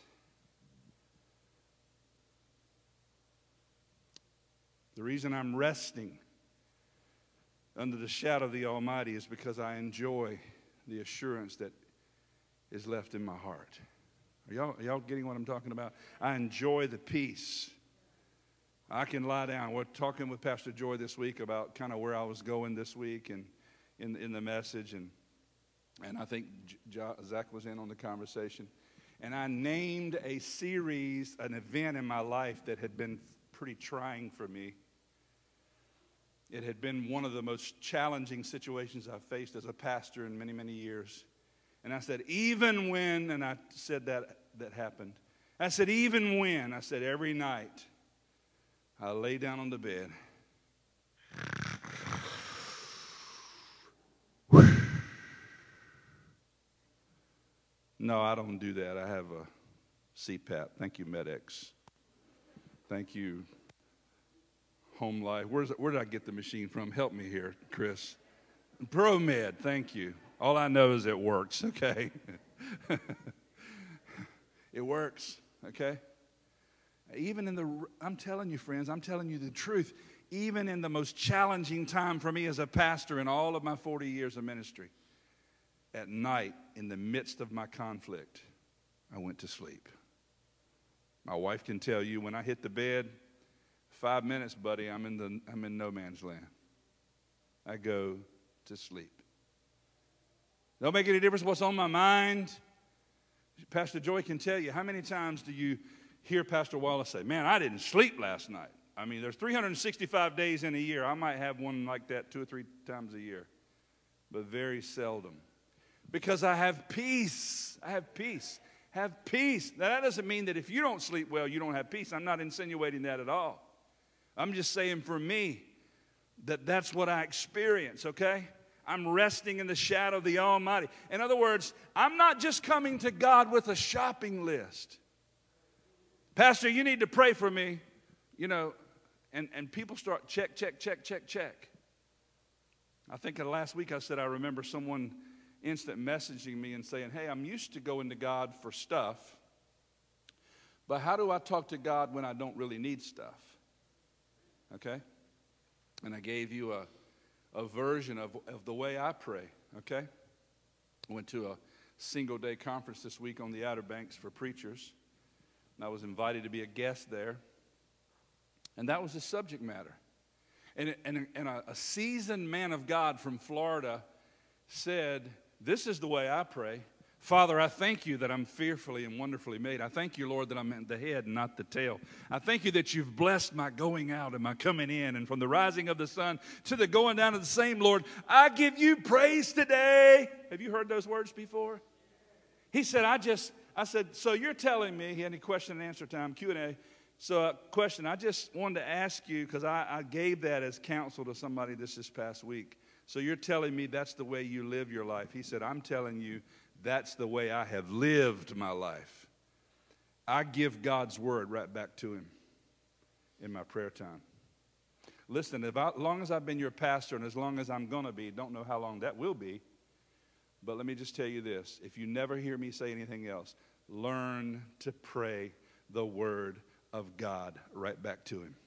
[SPEAKER 5] The reason I'm resting under the shadow of the Almighty is because I enjoy the assurance that is left in my heart. Are y'all, are y'all getting what I'm talking about? I enjoy the peace. I can lie down. We're talking with Pastor Joy this week about kind of where I was going this week and in, in the message. And, and I think J- Zach was in on the conversation. And I named a series, an event in my life that had been pretty trying for me. It had been one of the most challenging situations I've faced as a pastor in many, many years. And I said, even when, and I said that that happened. I said, even when, I said, every night, I lay down on the bed. No, I don't do that. I have a C PAP. Thank you, MedX. Thank you, Home Life. Where's, where did I get the machine from? Help me here, Chris. ProMed, thank you. All I know is it works, okay? It works, okay? Even in the, I'm telling you, friends, I'm telling you the truth. Even in the most challenging time for me as a pastor in all of my forty years of ministry, at night, in the midst of my conflict, I went to sleep. My wife can tell you when I hit the bed, five minutes, buddy, I'm in the I'm in no man's land. I go to sleep. Don't make any difference what's on my mind. Pastor Joy can tell you, how many times do you hear Pastor Wallace say, man, I didn't sleep last night. I mean, there's three hundred sixty-five days in a year. I might have one like that two or three times a year, but very seldom. Because I have peace. I have peace. Have peace. Now, that doesn't mean that if you don't sleep well, you don't have peace. I'm not insinuating that at all. I'm just saying for me, that that's what I experience, okay? I'm resting in the shadow of the Almighty. In other words, I'm not just coming to God with a shopping list. Pastor, you need to pray for me, you know, and, and people start check, check, check, check, check. I think last week I said I remember someone instant messaging me and saying, hey, I'm used to going to God for stuff, but how do I talk to God when I don't really need stuff? Okay? And I gave you a, a version of, of the way I pray, okay? I went to a single-day conference this week on the Outer Banks for preachers, and I was invited to be a guest there, and that was the subject matter. And, and, and a, a seasoned man of God from Florida said, this is the way I pray. Father, I thank you that I'm fearfully and wonderfully made. I thank you, Lord, that I'm the head and not the tail. I thank you that you've blessed my going out and my coming in, and from the rising of the sun to the going down of the same, Lord, I give you praise today. Have you heard those words before? He said, I just, I said, so you're telling me, he had any question and answer time, Q and A. So a question, I just wanted to ask you, because I, I gave that as counsel to somebody this this past week. So you're telling me that's the way you live your life. He said, I'm telling you that's the way I have lived my life. I give God's word right back to him in my prayer time. Listen, as long as I've been your pastor and as long as I'm going to be, don't know how long that will be, but let me just tell you this. If you never hear me say anything else, learn to pray the word of God right back to him.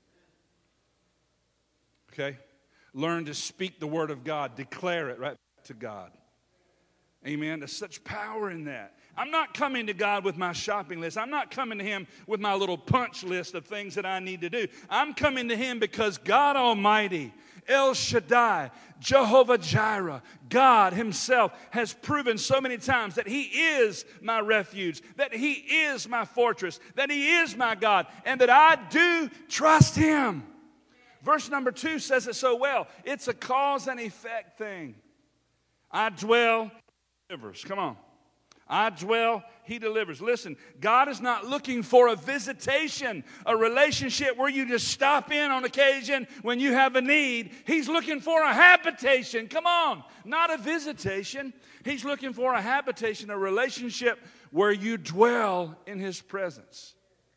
[SPEAKER 5] Okay? Learn to speak the word of God. Declare it right back to God. Amen. There's such power in that. I'm not coming to God with my shopping list. I'm not coming to him with my little punch list of things that I need to do. I'm coming to him because God Almighty, El Shaddai, Jehovah Jireh, God himself has proven so many times that he is my refuge, that he is my fortress, that he is my God, and that I do trust him. Verse number two says it so well. It's a cause and effect thing. I dwell, he delivers. Come on. I dwell, he delivers. Listen, God is not looking for a visitation, a relationship where you just stop in on occasion when you have a need. He's looking for a habitation. Come on. Not a visitation. He's looking for a habitation, a relationship where you dwell in his presence.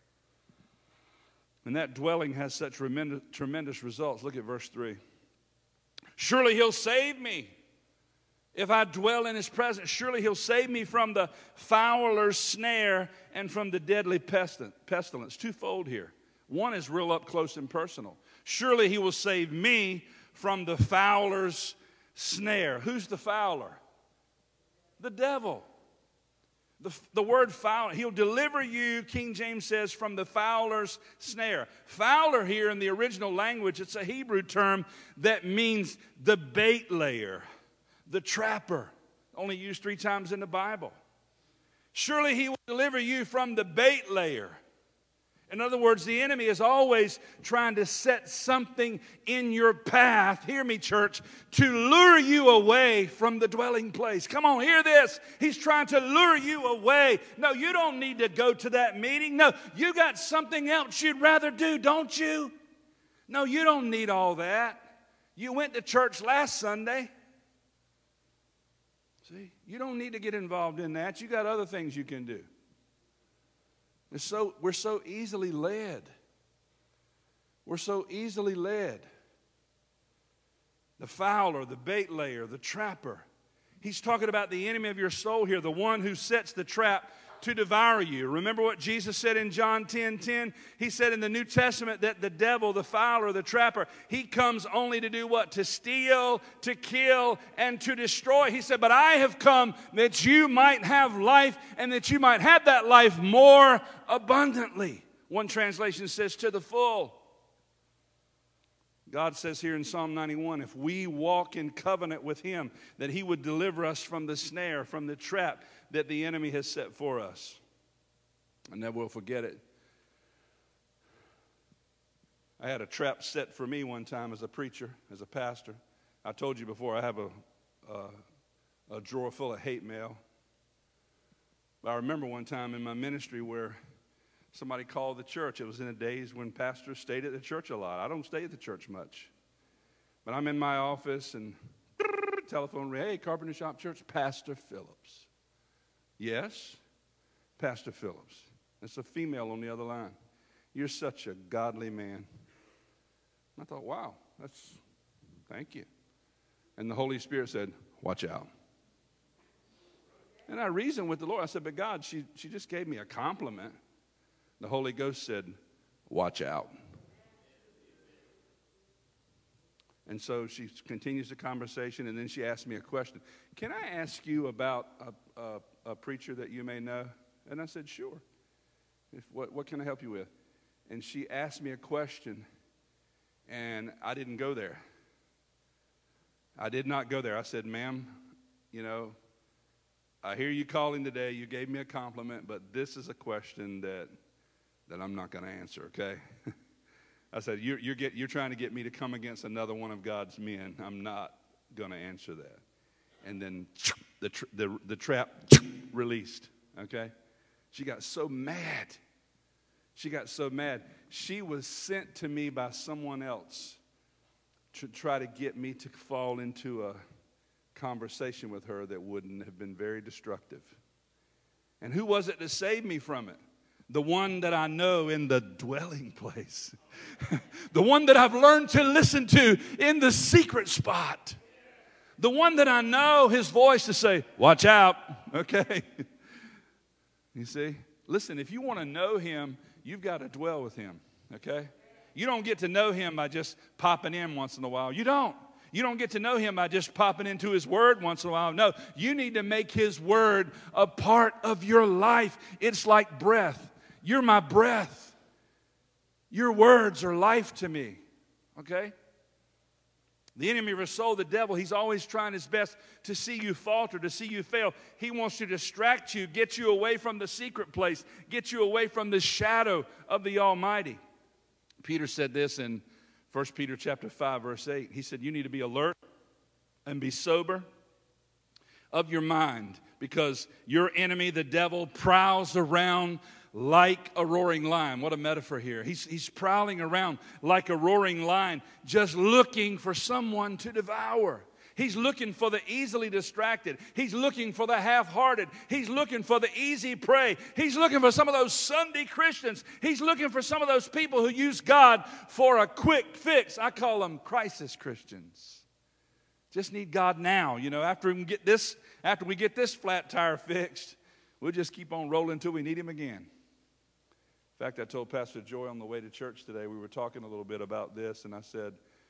[SPEAKER 5] And that dwelling has such tremendous, tremendous results. Look at verse three. Surely he'll save me. If I dwell in his presence, surely he'll save me from the fowler's snare and from the deadly pestilence. Twofold here. One is real up close and personal. Surely he will save me from the fowler's snare. Who's the fowler? The devil. The, the word fowler, he'll deliver you, King James says, from the fowler's snare. Fowler here in the original language, it's a Hebrew term that means the bait layer. The trapper, only used three times in the Bible. Surely he will deliver you from the bait layer. In other words, the enemy is always trying to set something in your path, hear me, church, to lure you away from the dwelling place. Come on, hear this. He's trying to lure you away. No, you don't need to go to that meeting. No, you got something else you'd rather do, don't you? No, you don't need all that. You went to church last Sunday. See, you don't need to get involved in that. You got other things you can do. It's so, we're so easily led. We're so easily led. The fowler, the bait layer, the trapper. He's talking about the enemy of your soul here, the one who sets the trap to devour you. Remember what Jesus said in John ten ten? He said in the New Testament that the devil, the fowler, the trapper, he comes only to do what? To steal, to kill, and to destroy. He said, but I have come that you might have life and that you might have that life more abundantly. One translation says to the full. God says here in Psalm ninety-one, if we walk in covenant with him, that he would deliver us from the snare, from the trap that the enemy has set for us. I never will forget it. I had a trap set for me one time as a preacher, as a pastor. I told you before, I have a, a, a drawer full of hate mail. But I remember one time in my ministry where somebody called the church. It was in the days when pastors stayed at the church a lot. I don't stay at the church much. But I'm in my office and telephone ring. Hey, Carpenter Shop Church, Pastor Phillips. Yes, Pastor Phillips. It's a female on the other line. You're such a godly man. I thought, wow, that's, thank you. And the Holy Spirit said, watch out. And I reasoned with the Lord. I said, but God, she, she just gave me a compliment. The Holy Ghost said, watch out. And so she continues the conversation, and then she asked me a question. Can I ask you about a, a, a preacher that you may know? And I said, sure. If, what, what can I help you with? And she asked me a question, and I didn't go there. I did not go there. I said, ma'am, you know, I hear you calling today. You gave me a compliment, but this is a question that that I'm not going to answer, okay? I said, you're, you're, get, you're trying to get me to come against another one of God's men. I'm not going to answer that. And then the, tra- the, the trap released, okay? She got so mad. She got so mad. She was sent to me by someone else to try to get me to fall into a conversation with her that wouldn't have been very destructive. And who was it to save me from it? The one that I know in the dwelling place. The one that I've learned to listen to in the secret spot. The one that I know his voice to say, watch out, okay? You see? Listen, if you want to know him, you've got to dwell with him, okay? You don't get to know him by just popping in once in a while. You don't. You don't get to know him by just popping into his word once in a while. No, you need to make his word a part of your life. It's like breath. You're my breath. Your words are life to me, okay? The enemy of your soul, the devil, he's always trying his best to see you falter, to see you fail. He wants to distract you, get you away from the secret place, get you away from the shadow of the Almighty. Peter said this in First Peter chapter five, verse eight. He said, you need to be alert and be sober of your mind, because your enemy, the devil, prowls around like a roaring lion. What a metaphor here. He's, he's prowling around like a roaring lion, just looking for someone to devour. He's looking for the easily distracted. He's looking for the half-hearted. He's looking for the easy prey. He's looking for some of those Sunday Christians. He's looking for some of those people who use God for a quick fix. I call them crisis Christians. Just need God now. You know, after we get this, after we get this flat tire fixed, we'll just keep on rolling until we need him again. In fact, I told Pastor Joy on the way to church today, we were talking a little bit about this, and I said,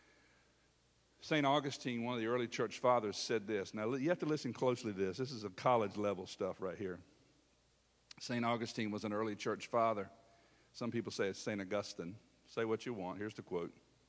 [SPEAKER 5] Saint Augustine, one of the early church fathers, said this. Now, you have to listen closely to this. This is a college-level stuff right here. Saint Augustine was an early church father. Some people say it's Saint Augustine. Say what you want. Here's the quote.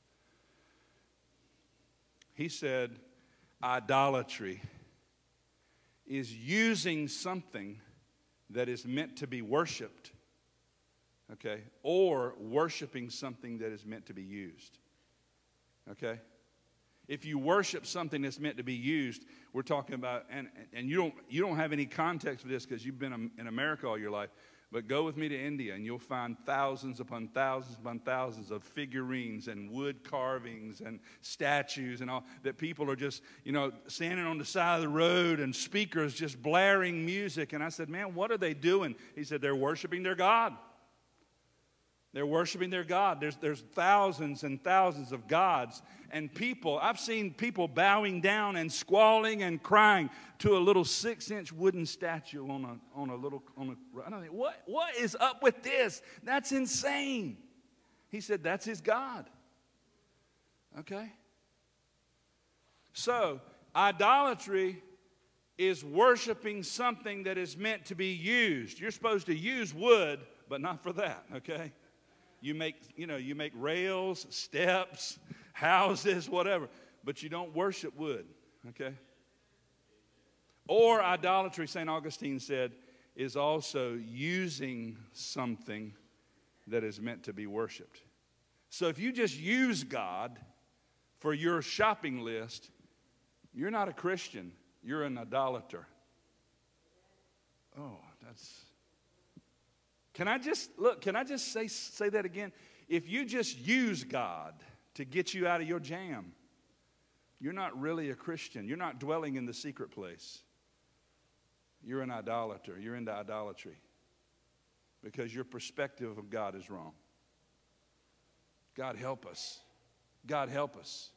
[SPEAKER 5] He said, idolatry is using something that is meant to be worshiped, okay, or worshiping something that is meant to be used, okay? If you worship something that's meant to be used, we're talking about, and, and you don't you don't have any context for this because you've been in America all your life, but go with me to India and you'll find thousands upon thousands upon thousands of figurines and wood carvings and statues and all, that people are just, you know, standing on the side of the road and speakers just blaring music. And I said, man, what are they doing? He said, they're worshiping their God. They're worshiping their God. There's, there's thousands and thousands of gods. And people, I've seen people bowing down and squalling and crying to a little six-inch wooden statue on a on a little, on a, I don't think, what, what is up with this? That's insane. He said, that's his God. Okay? So, idolatry is worshiping something that is meant to be used. You're supposed to use wood, but not for that, okay? You make, you know, you make rails, steps, houses, whatever, but you don't worship wood, okay? Or idolatry, Saint Augustine said, is also using something that is meant to be worshiped. So if you just use God for your shopping list, you're not a Christian, you're an idolater. Oh, that's... Can I just, look, can I just say, say that again? If you just use God to get you out of your jam, you're not really a Christian. You're not dwelling in the secret place. You're an idolater. You're into idolatry because your perspective of God is wrong. God help us. God help us.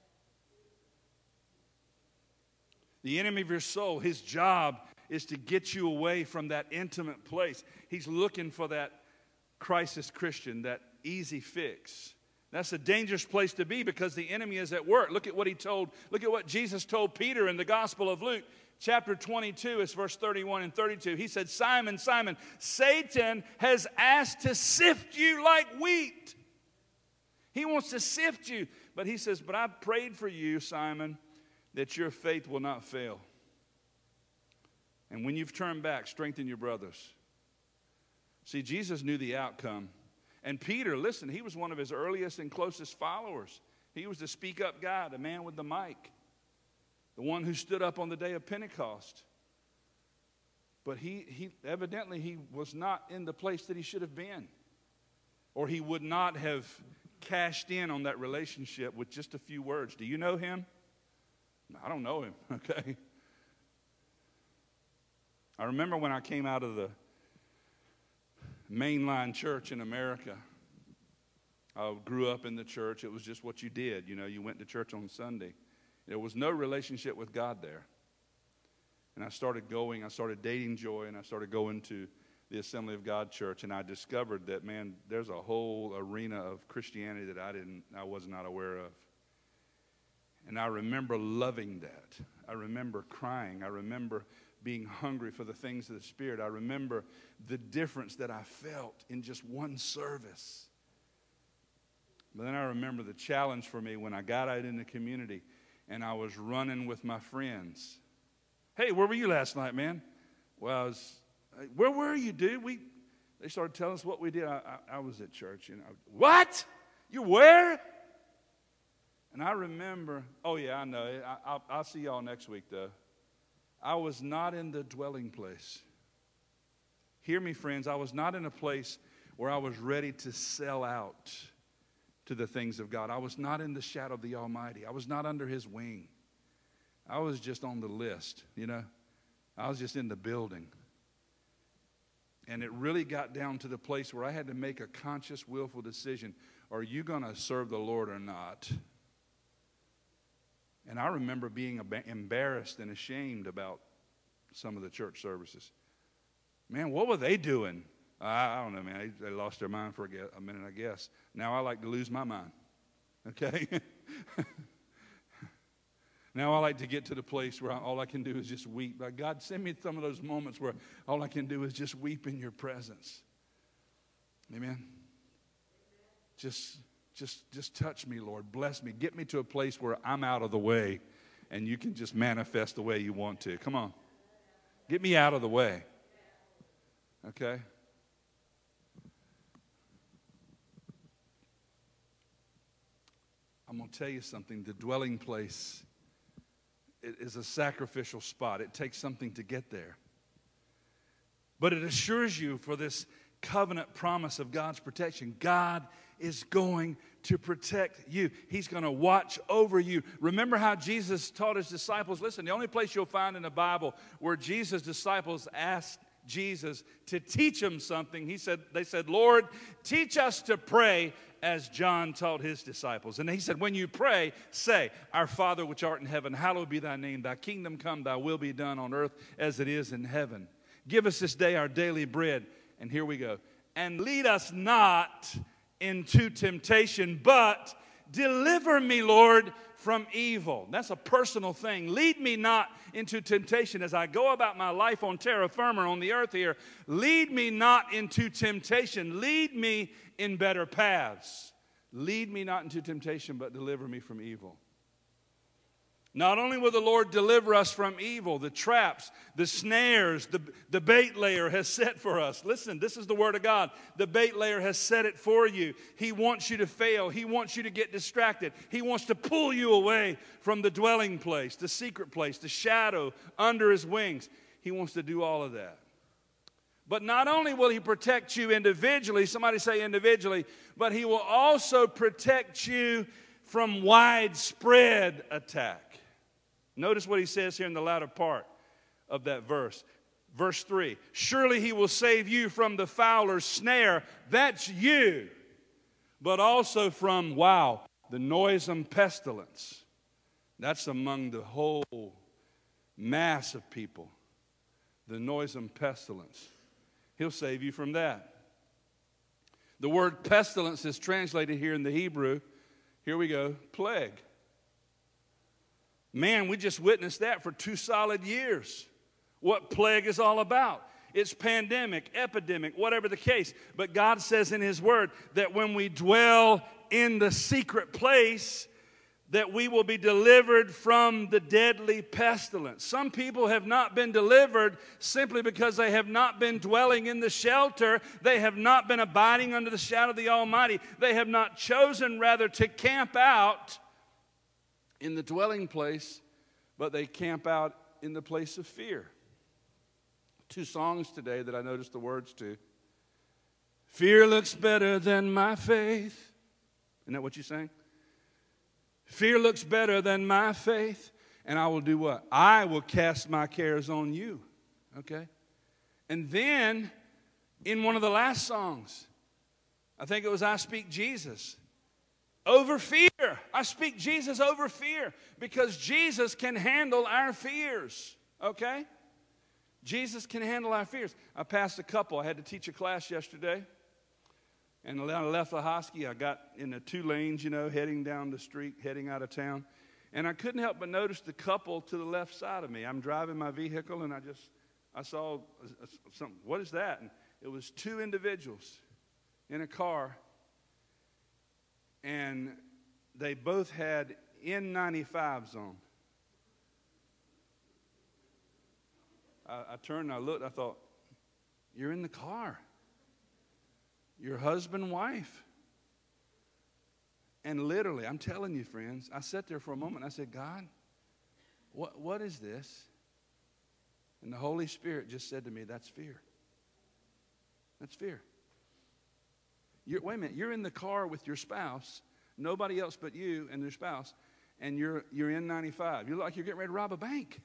[SPEAKER 5] The enemy of your soul, his job is to get you away from that intimate place. He's looking for that crisis Christian, that easy fix. That's a dangerous place to be because the enemy is at work. Look at what he told, look at what Jesus told Peter in the Gospel of Luke, chapter twenty-two, it's verse thirty-one and thirty-two. He said, Simon, Simon, Satan has asked to sift you like wheat. He wants to sift you. But he says, but I prayed for you, Simon, that your faith will not fail. And when you've turned back, strengthen your brothers. See, Jesus knew the outcome. And Peter, listen, he was one of his earliest and closest followers. He was the speak up guy, the man with the mic, the one who stood up on the day of Pentecost. But he, he evidently he was not in the place that he should have been. Or he would not have cashed in on that relationship with just a few words. Do you know him? I don't know him, okay? I remember when I came out of the mainline church in America. I grew up in the church. It was just what you did. You know, you went to church on Sunday. There was no relationship with God there. And I started going, I started dating Joy, and I started going to the Assembly of God church, and I discovered that, man, there's a whole arena of Christianity that I didn't, I was not aware of. And I remember loving that. I remember crying. I remember being hungry for the things of the Spirit. I remember the difference that I felt in just one service. But then I remember the challenge for me when I got out in the community and I was running with my friends. Hey, where were you last night, man? Well, I was, where were you, dude? We, they started telling us what we did. I, I, I was at church. You know. What? You where? And I remember, oh yeah, I know. I, I'll, I'll see y'all next week, though. I was not in the dwelling place. Hear me, friends. I was not in a place where I was ready to sell out to the things of God. I was not in the shadow of the Almighty. I was not under His wing. I was just on the list, you know. I was just in the building. And it really got down to the place where I had to make a conscious, willful decision. Are you going to serve the Lord or not? And I remember being embarrassed and ashamed about some of the church services. Man, what were they doing? I, I don't know, man. They, they lost their mind for a, a minute, I guess. Now I like to lose my mind. Okay? Now I like to get to the place where I, all I can do is just weep. But God, send me some of those moments where all I can do is just weep in your presence. Amen? Just... Just, just touch me, Lord. Bless me. Get me to a place where I'm out of the way and you can just manifest the way you want to. Come on. Get me out of the way. Okay? I'm going to tell you something. The dwelling place is a sacrificial spot. It takes something to get there. But it assures you for this covenant promise of God's protection. God is going to protect you. He's going to watch over you. Remember how Jesus taught his disciples? Listen, the only place you'll find in the Bible where Jesus' disciples asked Jesus to teach them something, he said, they said, Lord, teach us to pray as John taught his disciples. And he said, when you pray, say, Our Father which art in heaven, hallowed be thy name. Thy kingdom come, thy will be done on earth as it is in heaven. Give us this day our daily bread. And here we go. And lead us not into temptation, but deliver me, Lord, from evil. That's a personal thing. Lead me not into temptation as I go about my life on terra firma, on the earth here. Lead me not into temptation. Lead me in better paths. Lead me not into temptation, but deliver me from evil. Not only will the Lord deliver us from evil, the traps, the snares, the, the bait layer has set for us. Listen, this is the word of God. The bait layer has set it for you. He wants you to fail. He wants you to get distracted. He wants to pull you away from the dwelling place, the secret place, the shadow under his wings. He wants to do all of that. But not only will he protect you individually, somebody say individually, but he will also protect you from widespread attack. Notice what he says here in the latter part of that verse. Verse three, surely he will save you from the fowler's snare. That's you. But also from, wow, the noisome pestilence. That's among the whole mass of people. The noisome pestilence. He'll save you from that. The word pestilence is translated here in the Hebrew. Here we go, plague. Man, we just witnessed that for two solid years. What plague is all about. It's pandemic, epidemic, whatever the case. But God says in His Word that when we dwell in the secret place, that we will be delivered from the deadly pestilence. Some people have not been delivered simply because they have not been dwelling in the shelter. They have not been abiding under the shadow of the Almighty. They have not chosen, rather, to camp out in the dwelling place, but they camp out in the place of fear. Two songs today that I noticed the words to. Fear looks better than my faith. Isn't that what you sang? Fear looks better than my faith, and I will do what? I will cast my cares on you. Okay? And then, in one of the last songs, I think it was I Speak Jesus. Over fear. I speak Jesus over fear, because Jesus can handle our fears. Okay? Jesus can handle our fears. I passed a couple. I had to teach a class yesterday. And when I left Ahoskie, I got in the two lanes, you know, heading down the street, heading out of town. And I couldn't help but notice the couple to the left side of me. I'm driving my vehicle, and I just, I saw something. What is that? And it was two individuals in a car. And they both had N ninety-fives on. I, I turned and I looked. I thought, you're in the car. Your husband, wife. And literally, I'm telling you, friends, I sat there for a moment. I said, God, what, what is this? And the Holy Spirit just said to me, that's fear. That's fear. You're, wait a minute, you're in the car with your spouse, nobody else but you and your spouse, and you're, you're in ninety-five. You look like you're getting ready to rob a bank.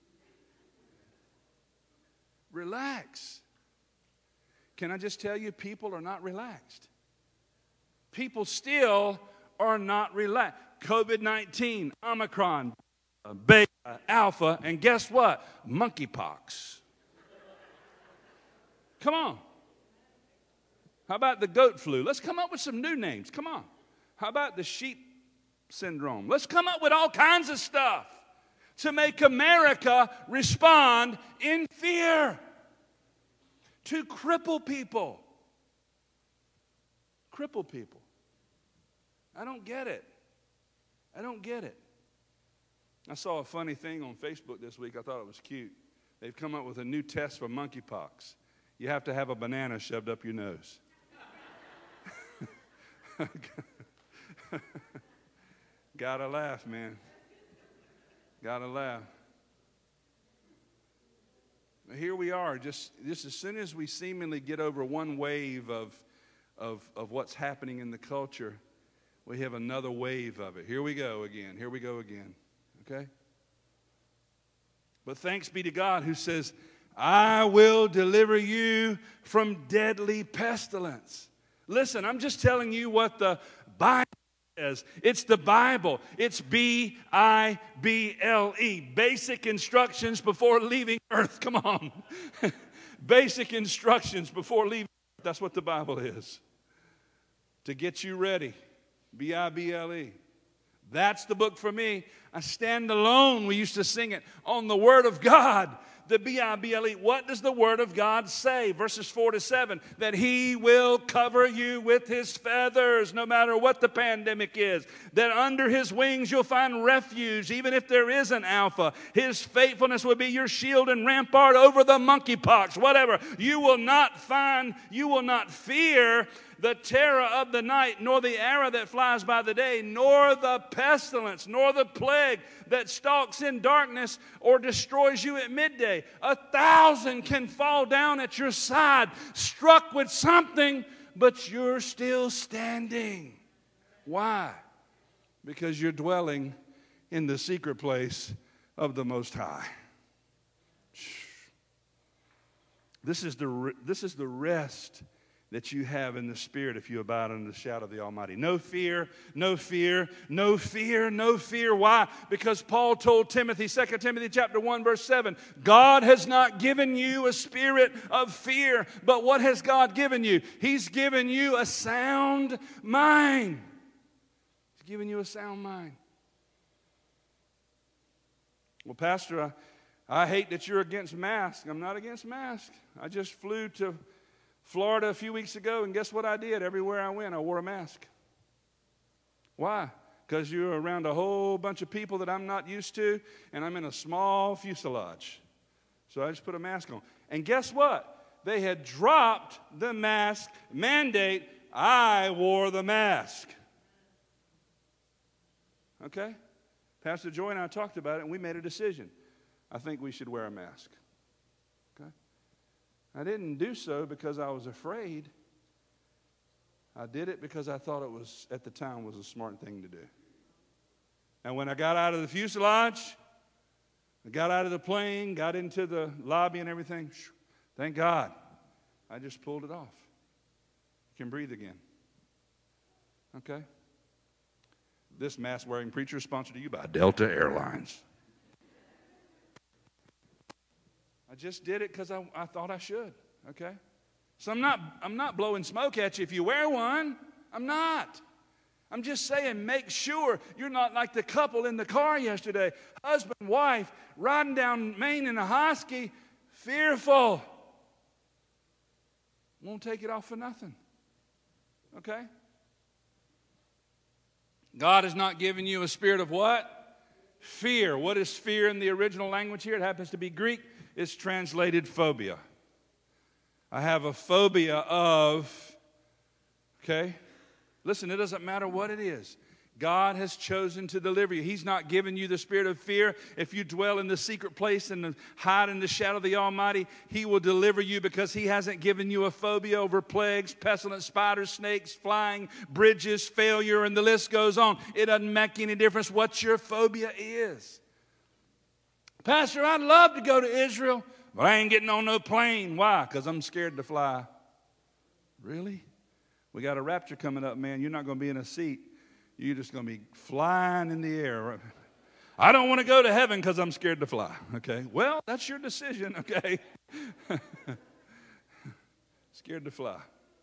[SPEAKER 5] Relax. Can I just tell you, people are not relaxed. People still are not relaxed. COVID nineteen, Omicron, Beta, Alpha, and guess what? Monkeypox. Come on. How about the goat flu? Let's come up with some new names. Come on. How about the sheep syndrome? Let's come up with all kinds of stuff to make America respond in fear. To cripple people. Cripple people. I don't get it. I don't get it. I saw a funny thing on Facebook this week. I thought it was cute. They've come up with a new test for monkeypox. You have to have a banana shoved up your nose. Gotta laugh, man. Gotta laugh. Here we are, just, just as soon as we seemingly get over one wave of, of, of what's happening in the culture, we have another wave of it. Here we go again. Here we go again. Okay? But thanks be to God who says, I will deliver you from deadly pestilence. Listen, I'm just telling you what the Bible says. It's the Bible. It's B I B L E. Basic instructions before leaving earth. Come on. Basic instructions before leaving earth. That's what the Bible is. To get you ready. B I B L E. That's the book for me. I stand alone, we used to sing it, on the Word of God. The B I B L E. What does the Word of God say? Verses four to seven. That He will cover you with His feathers, no matter what the pandemic is. That under His wings you'll find refuge, even if there is an Alpha. His faithfulness will be your shield and rampart over the monkeypox. Whatever. You will not find, you will not fear the terror of the night, nor the arrow that flies by the day, nor the pestilence, nor the plague that stalks in darkness or destroys you at midday. A thousand can fall down at your side, struck with something, but you're still standing. Why? Because you're dwelling in the secret place of the Most High. This is the, this is the rest that you have in the Spirit if you abide under the shadow of the Almighty. No fear, no fear, no fear, no fear. Why? Because Paul told Timothy, Second Timothy chapter one, verse seven, God has not given you a spirit of fear, but what has God given you? He's given you a sound mind. He's given you a sound mind. Well, Pastor, I, I hate that you're against masks. I'm not against masks. I just flew to Florida a few weeks ago, and guess what I did? Everywhere I went, I wore a mask. Why? Because you're around a whole bunch of people that I'm not used to, and I'm in a small fuselage. So I just put a mask on. And guess what? They had dropped the mask mandate. I wore the mask. Okay? Pastor Joy and I talked about it, and we made a decision. I think we should wear a mask. Okay? I didn't do so because I was afraid. I did it because I thought it was, at the time, was a smart thing to do. And when I got out of the fuselage, I got out of the plane, got into the lobby and everything, thank God, I just pulled it off. You can breathe again. Okay? This mask-wearing preacher is sponsored to you by Delta Airlines. I just did it because I, I thought I should, okay? So I'm not, I'm not blowing smoke at you if you wear one. I'm not. I'm just saying make sure you're not like the couple in the car yesterday, husband, wife, riding down Maine in a husky, fearful. Won't take it off for nothing, okay? God has not given you a spirit of what? Fear. What is fear in the original language here? It happens to be Greek. It's translated phobia. I have a phobia of, okay? Listen, it doesn't matter what it is. God has chosen to deliver you. He's not given you the spirit of fear. If you dwell in the secret place and hide in the shadow of the Almighty, He will deliver you because He hasn't given you a phobia over plagues, pestilence, spiders, snakes, flying, bridges, failure, and the list goes on. It doesn't make any difference what your phobia is. Pastor, I'd love to go to Israel, but I ain't getting on no plane. Why? Because I'm scared to fly. Really? We got a rapture coming up, man. You're not going to be in a seat. You're just going to be flying in the air. I don't want to go to heaven because I'm scared to fly. Okay? Well, that's your decision, okay? Scared to fly.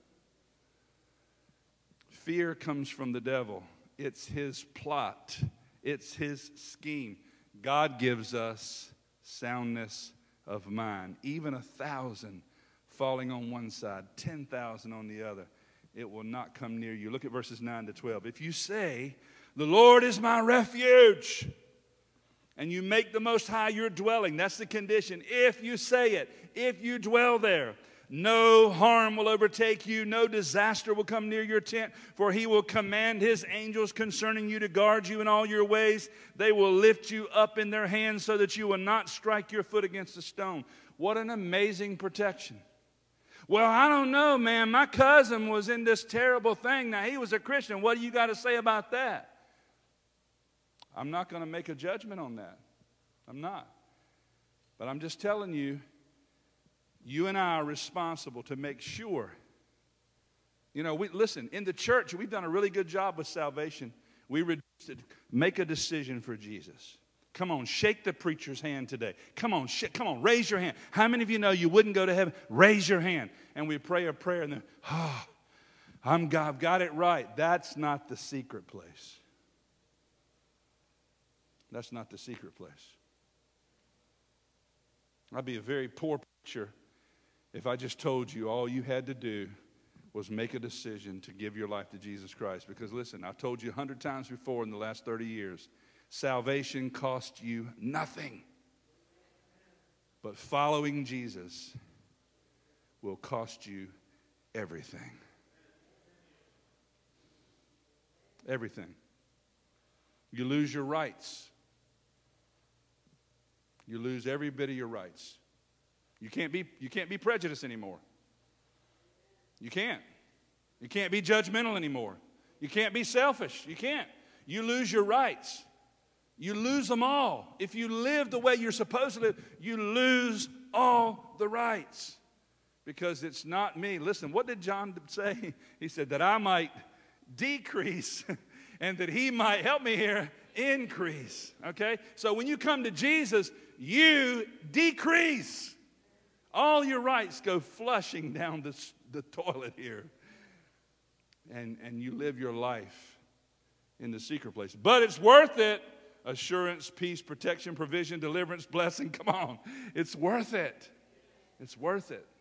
[SPEAKER 5] Fear comes from the devil. It's his plot. It's his scheme. God gives us soundness of mind. Even a thousand falling on one side, ten thousand on the other, it will not come near you. Look at verses nine to twelve. If you say, the Lord is my refuge, and you make the Most High your dwelling, that's the condition. If you say it, if you dwell there, no harm will overtake you, no disaster will come near your tent, for He will command His angels concerning you to guard you in all your ways. They will lift you up in their hands so that you will not strike your foot against a stone. What an amazing protection. Well, I don't know, man. My cousin was in this terrible thing. Now, he was a Christian. What do you got to say about that? I'm not going to make a judgment on that. I'm not. But I'm just telling you, you and I are responsible to make sure. You know, we listen, in the church, we've done a really good job with salvation. We reduced it. Make a decision for Jesus. Come on, shake the preacher's hand today. Come on, sh- come on, raise your hand. How many of you know you wouldn't go to heaven? Raise your hand. And we pray a prayer and then, oh, I'm, I've got it right. That's not the secret place. That's not the secret place. I'd be a very poor preacher if I just told you all you had to do was make a decision to give your life to Jesus Christ. Because listen, I've told you a hundred times before in the last thirty years, salvation costs you nothing. But following Jesus will cost you everything. Everything. You lose your rights. You lose every bit of your rights. You can't be, you can't be prejudiced anymore. You can't. You can't be judgmental anymore. You can't be selfish. You can't. You lose your rights. you lose them all. If you live the way you're supposed to live, you lose all the rights. Because it's not me. Listen, what did John say? He said that I might decrease and that he might, help me here, increase. Okay? So when you come to Jesus, you decrease. All your rights go flushing down the, the toilet here. And, and you live your life in the secret place. But it's worth it. Assurance, peace, protection, provision, deliverance, blessing. Come on. It's worth it. It's worth it.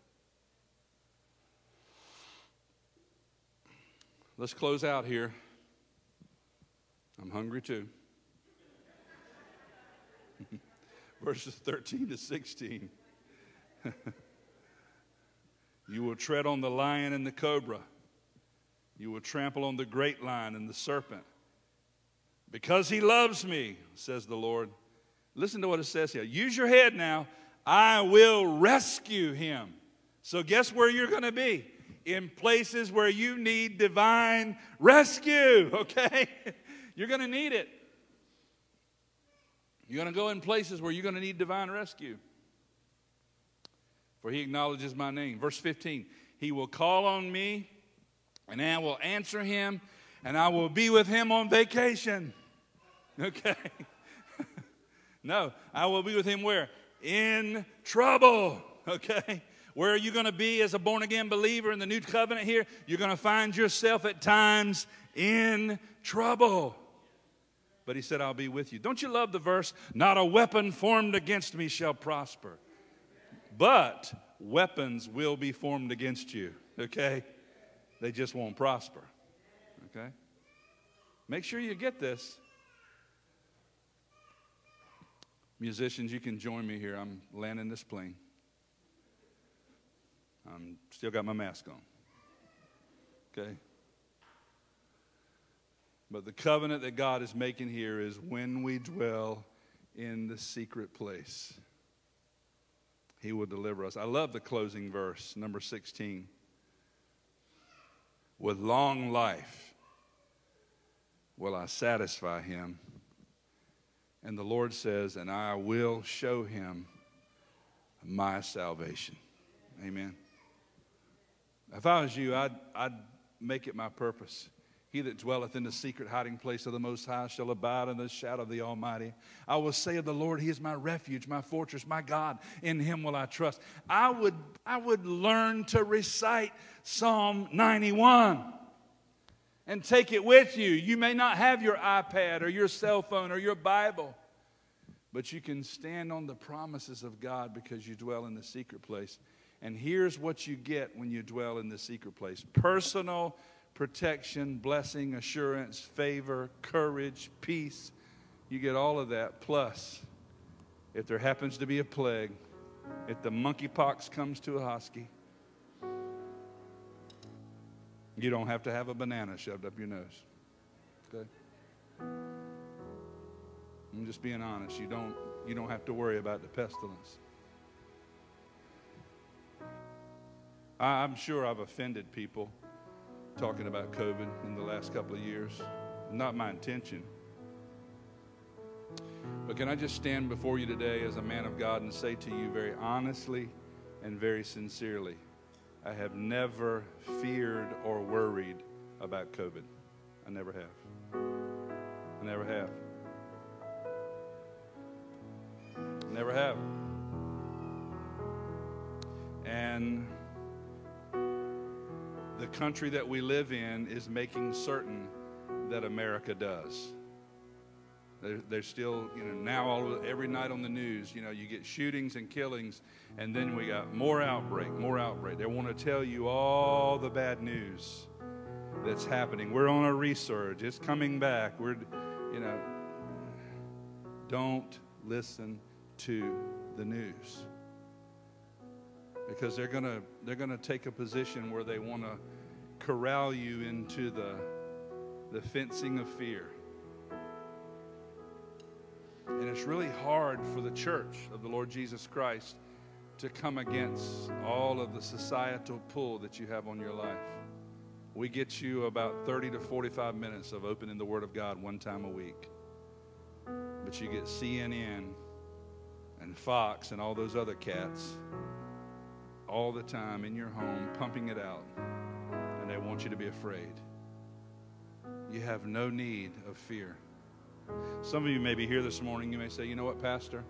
[SPEAKER 5] Let's close out here. I'm hungry too. Verses thirteen to sixteen. You will tread on the lion and the cobra. You will trample on the great lion and the serpent. Because he loves me, says the Lord. Listen to what it says here. Use your head now. I will rescue him. So guess where you're going to be? In places where you need divine rescue, okay? You're going to need it. You're going to go in places where you're going to need divine rescue. For he acknowledges my name. Verse fifteen, he will call on me, and I will answer him, and I will be with him on vacation. Okay? No, I will be with him where? In trouble, okay? Where are you going to be as a born-again believer in the new covenant here? You're going to find yourself at times in trouble. But he said, I'll be with you. Don't you love the verse? Not a weapon formed against me shall prosper. But weapons will be formed against you, okay? They just won't prosper, okay? Make sure you get this. Musicians, you can join me here. I'm landing this plane. I'm still got my mask on. Okay? But the covenant that God is making here is when we dwell in the secret place, he will deliver us. I love the closing verse, number sixteen. With long life will I satisfy him. And the Lord says, and I will show him my salvation. Amen. If I was you, I'd, I'd make it my purpose. He that dwelleth in the secret hiding place of the Most High shall abide in the shadow of the Almighty. I will say of the Lord, he is my refuge, my fortress, my God. In him will I trust. I would, I would learn to recite Psalm ninety-one and take it with you. You may not have your iPad or your cell phone or your Bible, but you can stand on the promises of God because you dwell in the secret place. And here's what you get when you dwell in the secret place. Personal protection, blessing, assurance, favor, courage, peace. You get all of that. Plus, if there happens to be a plague, if the monkeypox comes to a husky, you don't have to have a banana shoved up your nose. Okay? I'm just being honest. You don't, you don't have to worry about the pestilence. I, I'm sure I've offended people talking about COVID in the last couple of years. Not my intention. But can I just stand before you today as a man of God and say to you very honestly and very sincerely, I have never feared or worried about COVID. I never have. I never have. Never have. And the country that we live in is making certain that America does. They're, they're still, you know, now all every night on the news, you know, you get shootings and killings, and then we got more outbreak, more outbreak. They want to tell you all the bad news that's happening. We're on a resurge. It's coming back. We're, you know, don't listen to the news. Because they're gonna they're gonna take a position where they want to corral you into the the fencing of fear. And it's really hard for the church of the Lord Jesus Christ to come against all of the societal pull that you have on your life. We get you about thirty to forty-five minutes of opening the Word of God one time a week. But you get C N N and Fox and all those other cats all the time in your home pumping it out, and they want you to be afraid. You have no need of fear. Some of you may be here this morning, you may say, you know what, Pastor?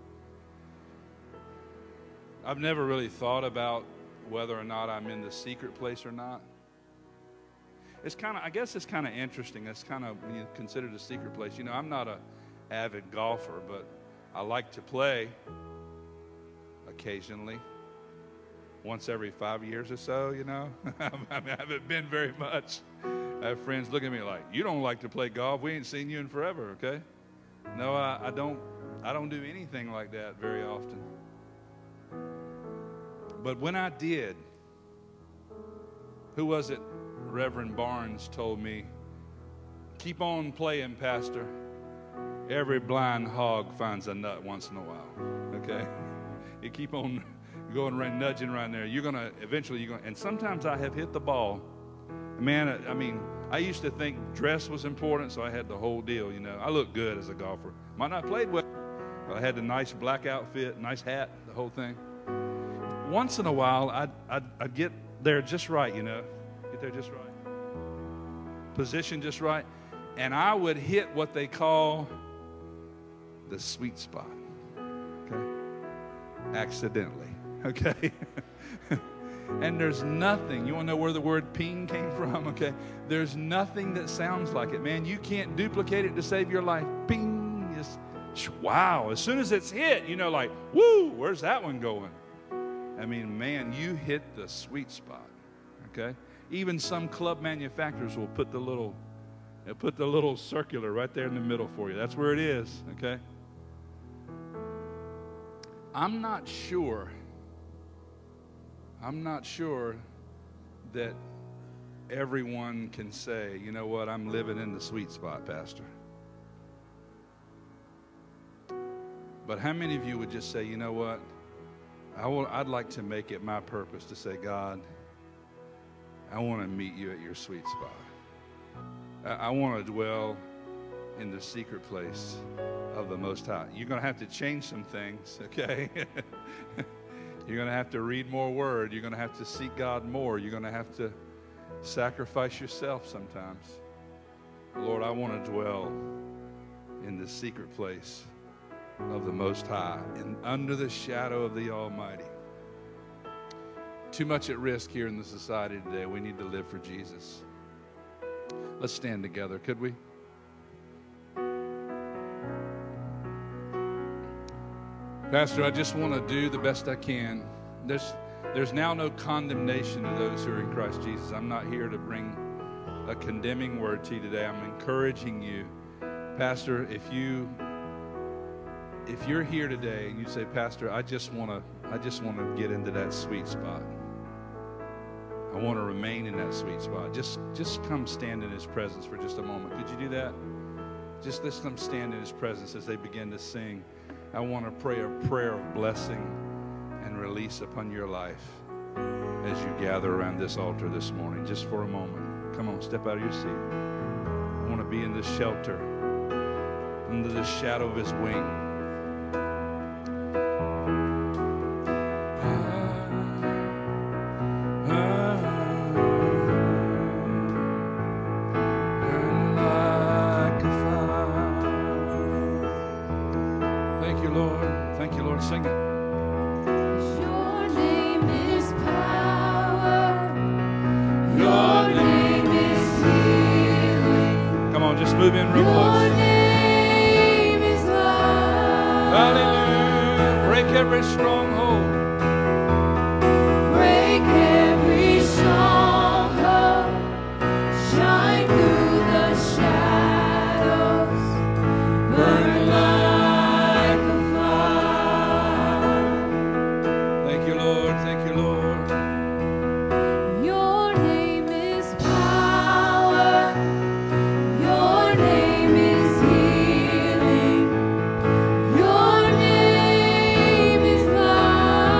[SPEAKER 5] I've never really thought about whether or not I'm in the secret place or not. It's kind of, I guess it's kind of interesting. It's kind of, when you consider the secret place, you know, I'm not a avid golfer, but I like to play occasionally, once every five years or so, you know. I haven't been very much. I have friends look at me like, you don't like to play golf. We ain't seen you in forever, okay? No, I, I don't I don't do anything like that very often. But when I did, who was it? Reverend Barnes told me, keep on playing, Pastor. Every blind hog finds a nut once in a while, okay? You keep on going right, nudging right there. You're going to, eventually, you're going to, and sometimes I have hit the ball. Man, I mean, I used to think dress was important, so I had the whole deal, you know. I looked good as a golfer. Might not have played well, but I had the nice black outfit, nice hat, the whole thing. Once in a while, I'd, I'd, I'd get there just right, you know. Get there just right. Position just right. And I would hit what they call the sweet spot, okay? Accidentally, okay? And there's nothing, you want to know where the word ping came from, okay? There's nothing that sounds like it, man. You can't duplicate it to save your life. Ping, just, wow. As soon as it's hit, you know, like, woo, where's that one going? I mean, man, you hit the sweet spot, okay? Even some club manufacturers will put the little, they'll put the little circular right there in the middle for you. That's where it is, okay? I'm not sure I'm not sure that everyone can say, you know what, I'm living in the sweet spot, Pastor. But how many of you would just say, you know what, I will, I'd like to make it my purpose to say, God, I want to meet you at your sweet spot. I, I want to dwell in the secret place of the Most High. You're going to have to change some things, okay? You're going to have to read more word. You're going to have to seek God more. You're going to have to sacrifice yourself sometimes. Lord, I want to dwell in the secret place of the Most High and under the shadow of the Almighty. Too much at risk here in the society today. We need to live for Jesus. Let's stand together, could we? Pastor, I just want to do the best I can. There's, there's now no condemnation to those who are in Christ Jesus. I'm not here to bring a condemning word to you today. I'm encouraging you. Pastor, if you if you're here today and you say, Pastor, I just want to I just want to get into that sweet spot. I want to remain in that sweet spot. Just just come stand in his presence for just a moment. Could you do that? Just let's come stand in his presence as they begin to sing. I want to pray a prayer of blessing and release upon your life as you gather around this altar this morning, just for a moment. Come on, step out of your seat. I want to be in the shelter, under the shadow of his wing. Move in real close.
[SPEAKER 3] Your name is love.
[SPEAKER 5] Hallelujah. Break every stronghold.
[SPEAKER 3] Break every stronghold. Shine through the shadows. Burn like a fire.
[SPEAKER 5] Thank you, Lord. Thank you, Lord.
[SPEAKER 3] Your name is power. Your name is healing. Your name is love.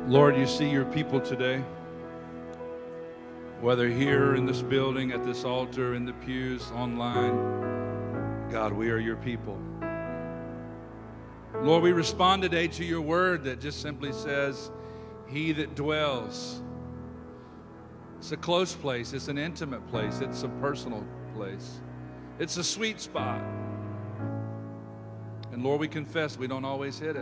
[SPEAKER 5] Lord, you see your people today, whether here in this building, at this altar, in the pews, online. God, we are your people. Lord, we respond today to your word that just simply says, he that dwells. It's a close place. It's an intimate place. It's a personal place. It's a sweet spot. And Lord, we confess we don't always hit it.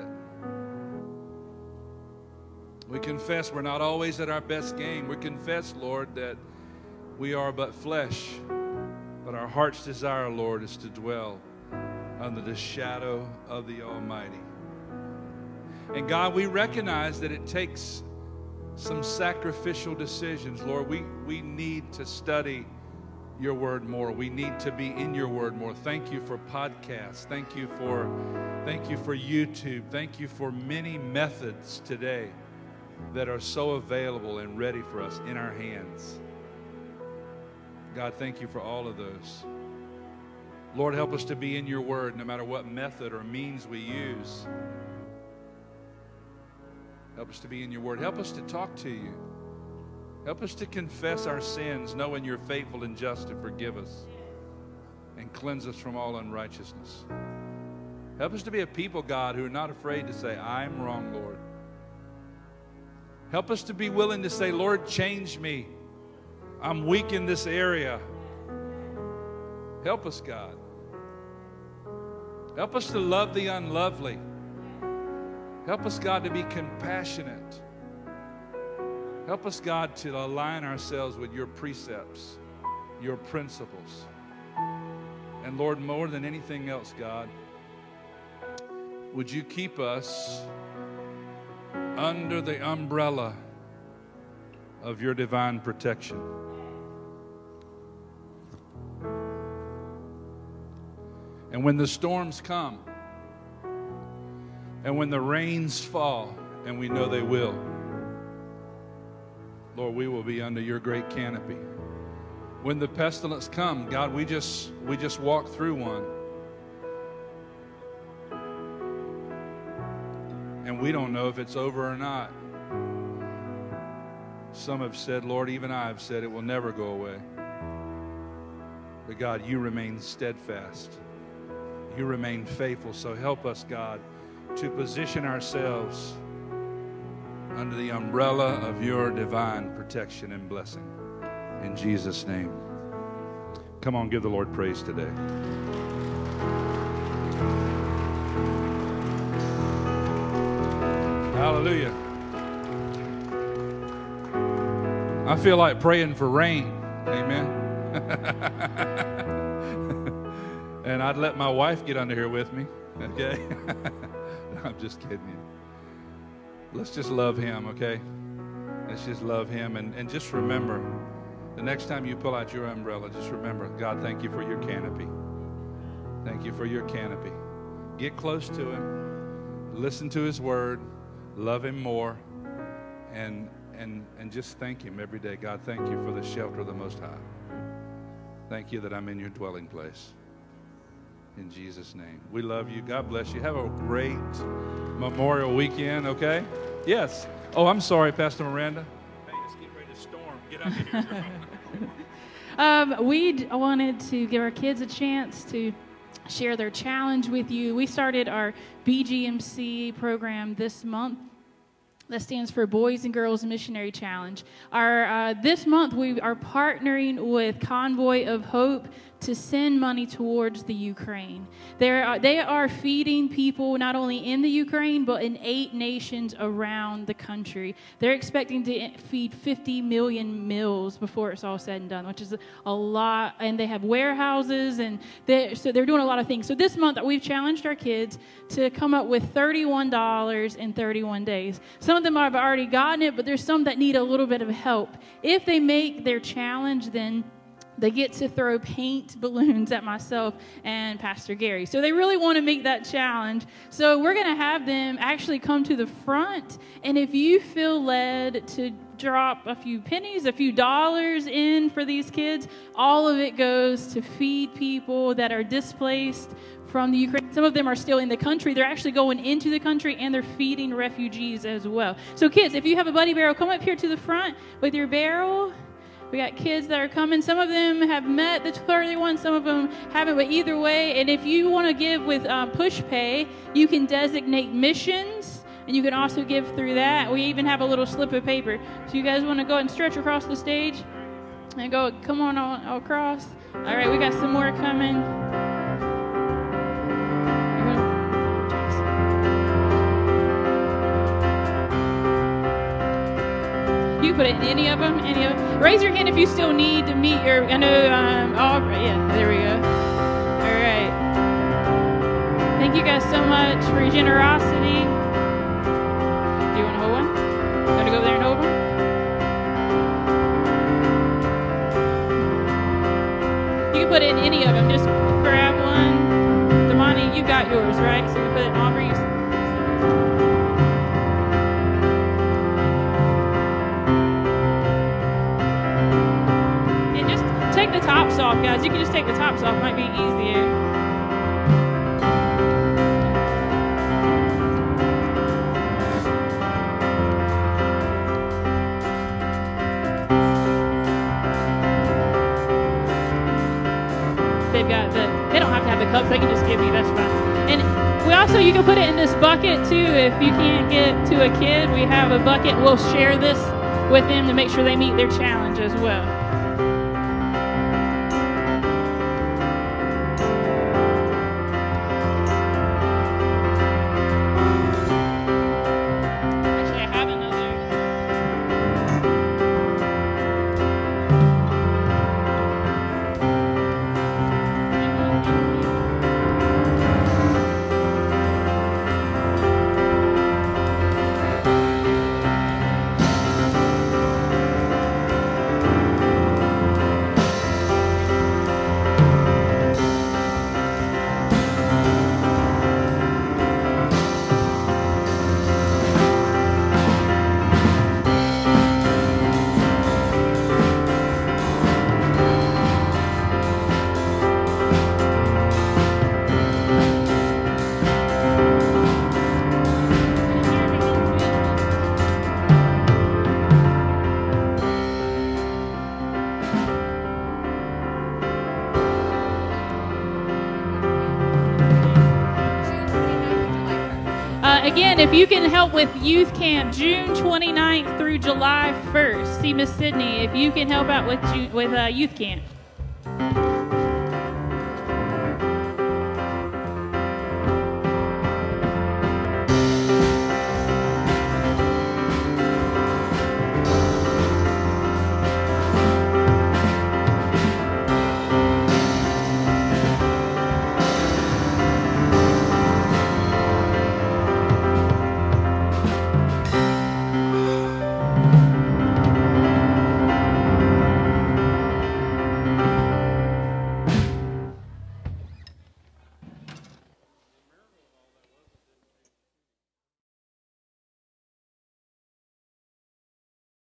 [SPEAKER 5] We confess we're not always at our best game. We confess, Lord, that we are but flesh. But our heart's desire, Lord, is to dwell under the shadow of the Almighty. And God, we recognize that it takes some sacrificial decisions. Lord, we, we need to study your word more. We need to be in your word more. Thank you for podcasts. Thank you for, thank you for YouTube. Thank you for many methods today that are so available and ready for us in our hands. God, thank you for all of those. Lord, help us to be in your word no matter what method or means we use. Help us to be in your word. Help us to talk to you. Help us to confess our sins, knowing you're faithful and just to forgive us and cleanse us from all unrighteousness. Help us to be a people, God, who are not afraid to say, I'm wrong, Lord. Help us to be willing to say, Lord, change me. I'm weak in this area. Help us, God. Help us to love the unlovely. Help us, God, to be compassionate. Help us, God, to align ourselves with your precepts, your principles. And Lord, more than anything else, God, would you keep us under the umbrella of your divine protection. And when the storms come, and when the rains fall, and we know they will, Lord, we will be under your great canopy. When the pestilence come, God, we just we just walk through one. And we don't know if it's over or not. Some have said, Lord, even I have said it will never go away. But God, you remain steadfast. You remain faithful. So help us, God, to position ourselves under the umbrella of your divine protection and blessing. In Jesus' name. Come on, give the Lord praise today. Hallelujah. I feel like praying for rain. Amen. And I'd let my wife get under here with me. Okay? I'm just kidding you. Let's just love him, okay? Let's just love him. And, and just remember, the next time you pull out your umbrella, just remember, God, thank you for your canopy. Thank you for your canopy. Get close to him. Listen to his word. Love him more, and and and just thank him every day. God, thank you for the shelter of the Most High. Thank you that I'm in your dwelling place. In Jesus' name. We love you. God bless you. Have a great Memorial weekend, okay? Yes. Oh, I'm sorry, Pastor Miranda. Hey, it's getting ready to storm. Get under here.
[SPEAKER 4] um, we d- wanted to give our kids a chance to share their challenge with you. We started our B G M C program this month. That stands for Boys and Girls Missionary Challenge. Our uh, this month we are partnering with Convoy of Hope to send money towards the Ukraine. They are, they are feeding people not only in the Ukraine, but in eight nations around the country. They're expecting to feed fifty million meals before it's all said and done, which is a lot. And they have warehouses, and they, so they're doing a lot of things. So this month we've challenged our kids to come up with thirty-one dollars in thirty-one days. Some of them have already gotten it, but there's some that need a little bit of help. If they make their challenge, then they get to throw paint balloons at myself and Pastor Gary. So they really want to make that challenge. So we're going to have them actually come to the front. And if you feel led to drop a few pennies, a few dollars in for these kids, all of it goes to feed people that are displaced from the Ukraine. Some of them are still in the country. They're actually going into the country, and they're feeding refugees as well. So kids, if you have a buddy barrel, come up here to the front with your barrel. We got kids that are coming. Some of them have met the thirty-one, some of them haven't, but either way, and if you want to give with uh, Push Pay, you can designate missions, and you can also give through that. We even have a little slip of paper. So you guys want to go ahead and stretch across the stage and go, come on all, all across. All right, we got some more coming. You can put it in any of them, any of them. Raise your hand if you still need to meet your, I know, um, oh, yeah, there we go. All right. Thank you guys so much for your generosity. Do you want to hold one? You want to go over there and hold one? You can put it in any of them. Just grab one. Damani, you got yours, right? So you put it in Aubrey. Take the tops off, guys. You can just take the tops off. Might be easier. They've got the, they don't have to have the cups. They can just give you, that's fine. And we also, you can put it in this bucket too. If you can't get to a kid, we have a bucket. We'll share this with them to make sure they meet their challenge as well. Again, if you can help with youth camp, June twenty-ninth through July first, see Miss Sydney if you can help out with with uh, youth camp.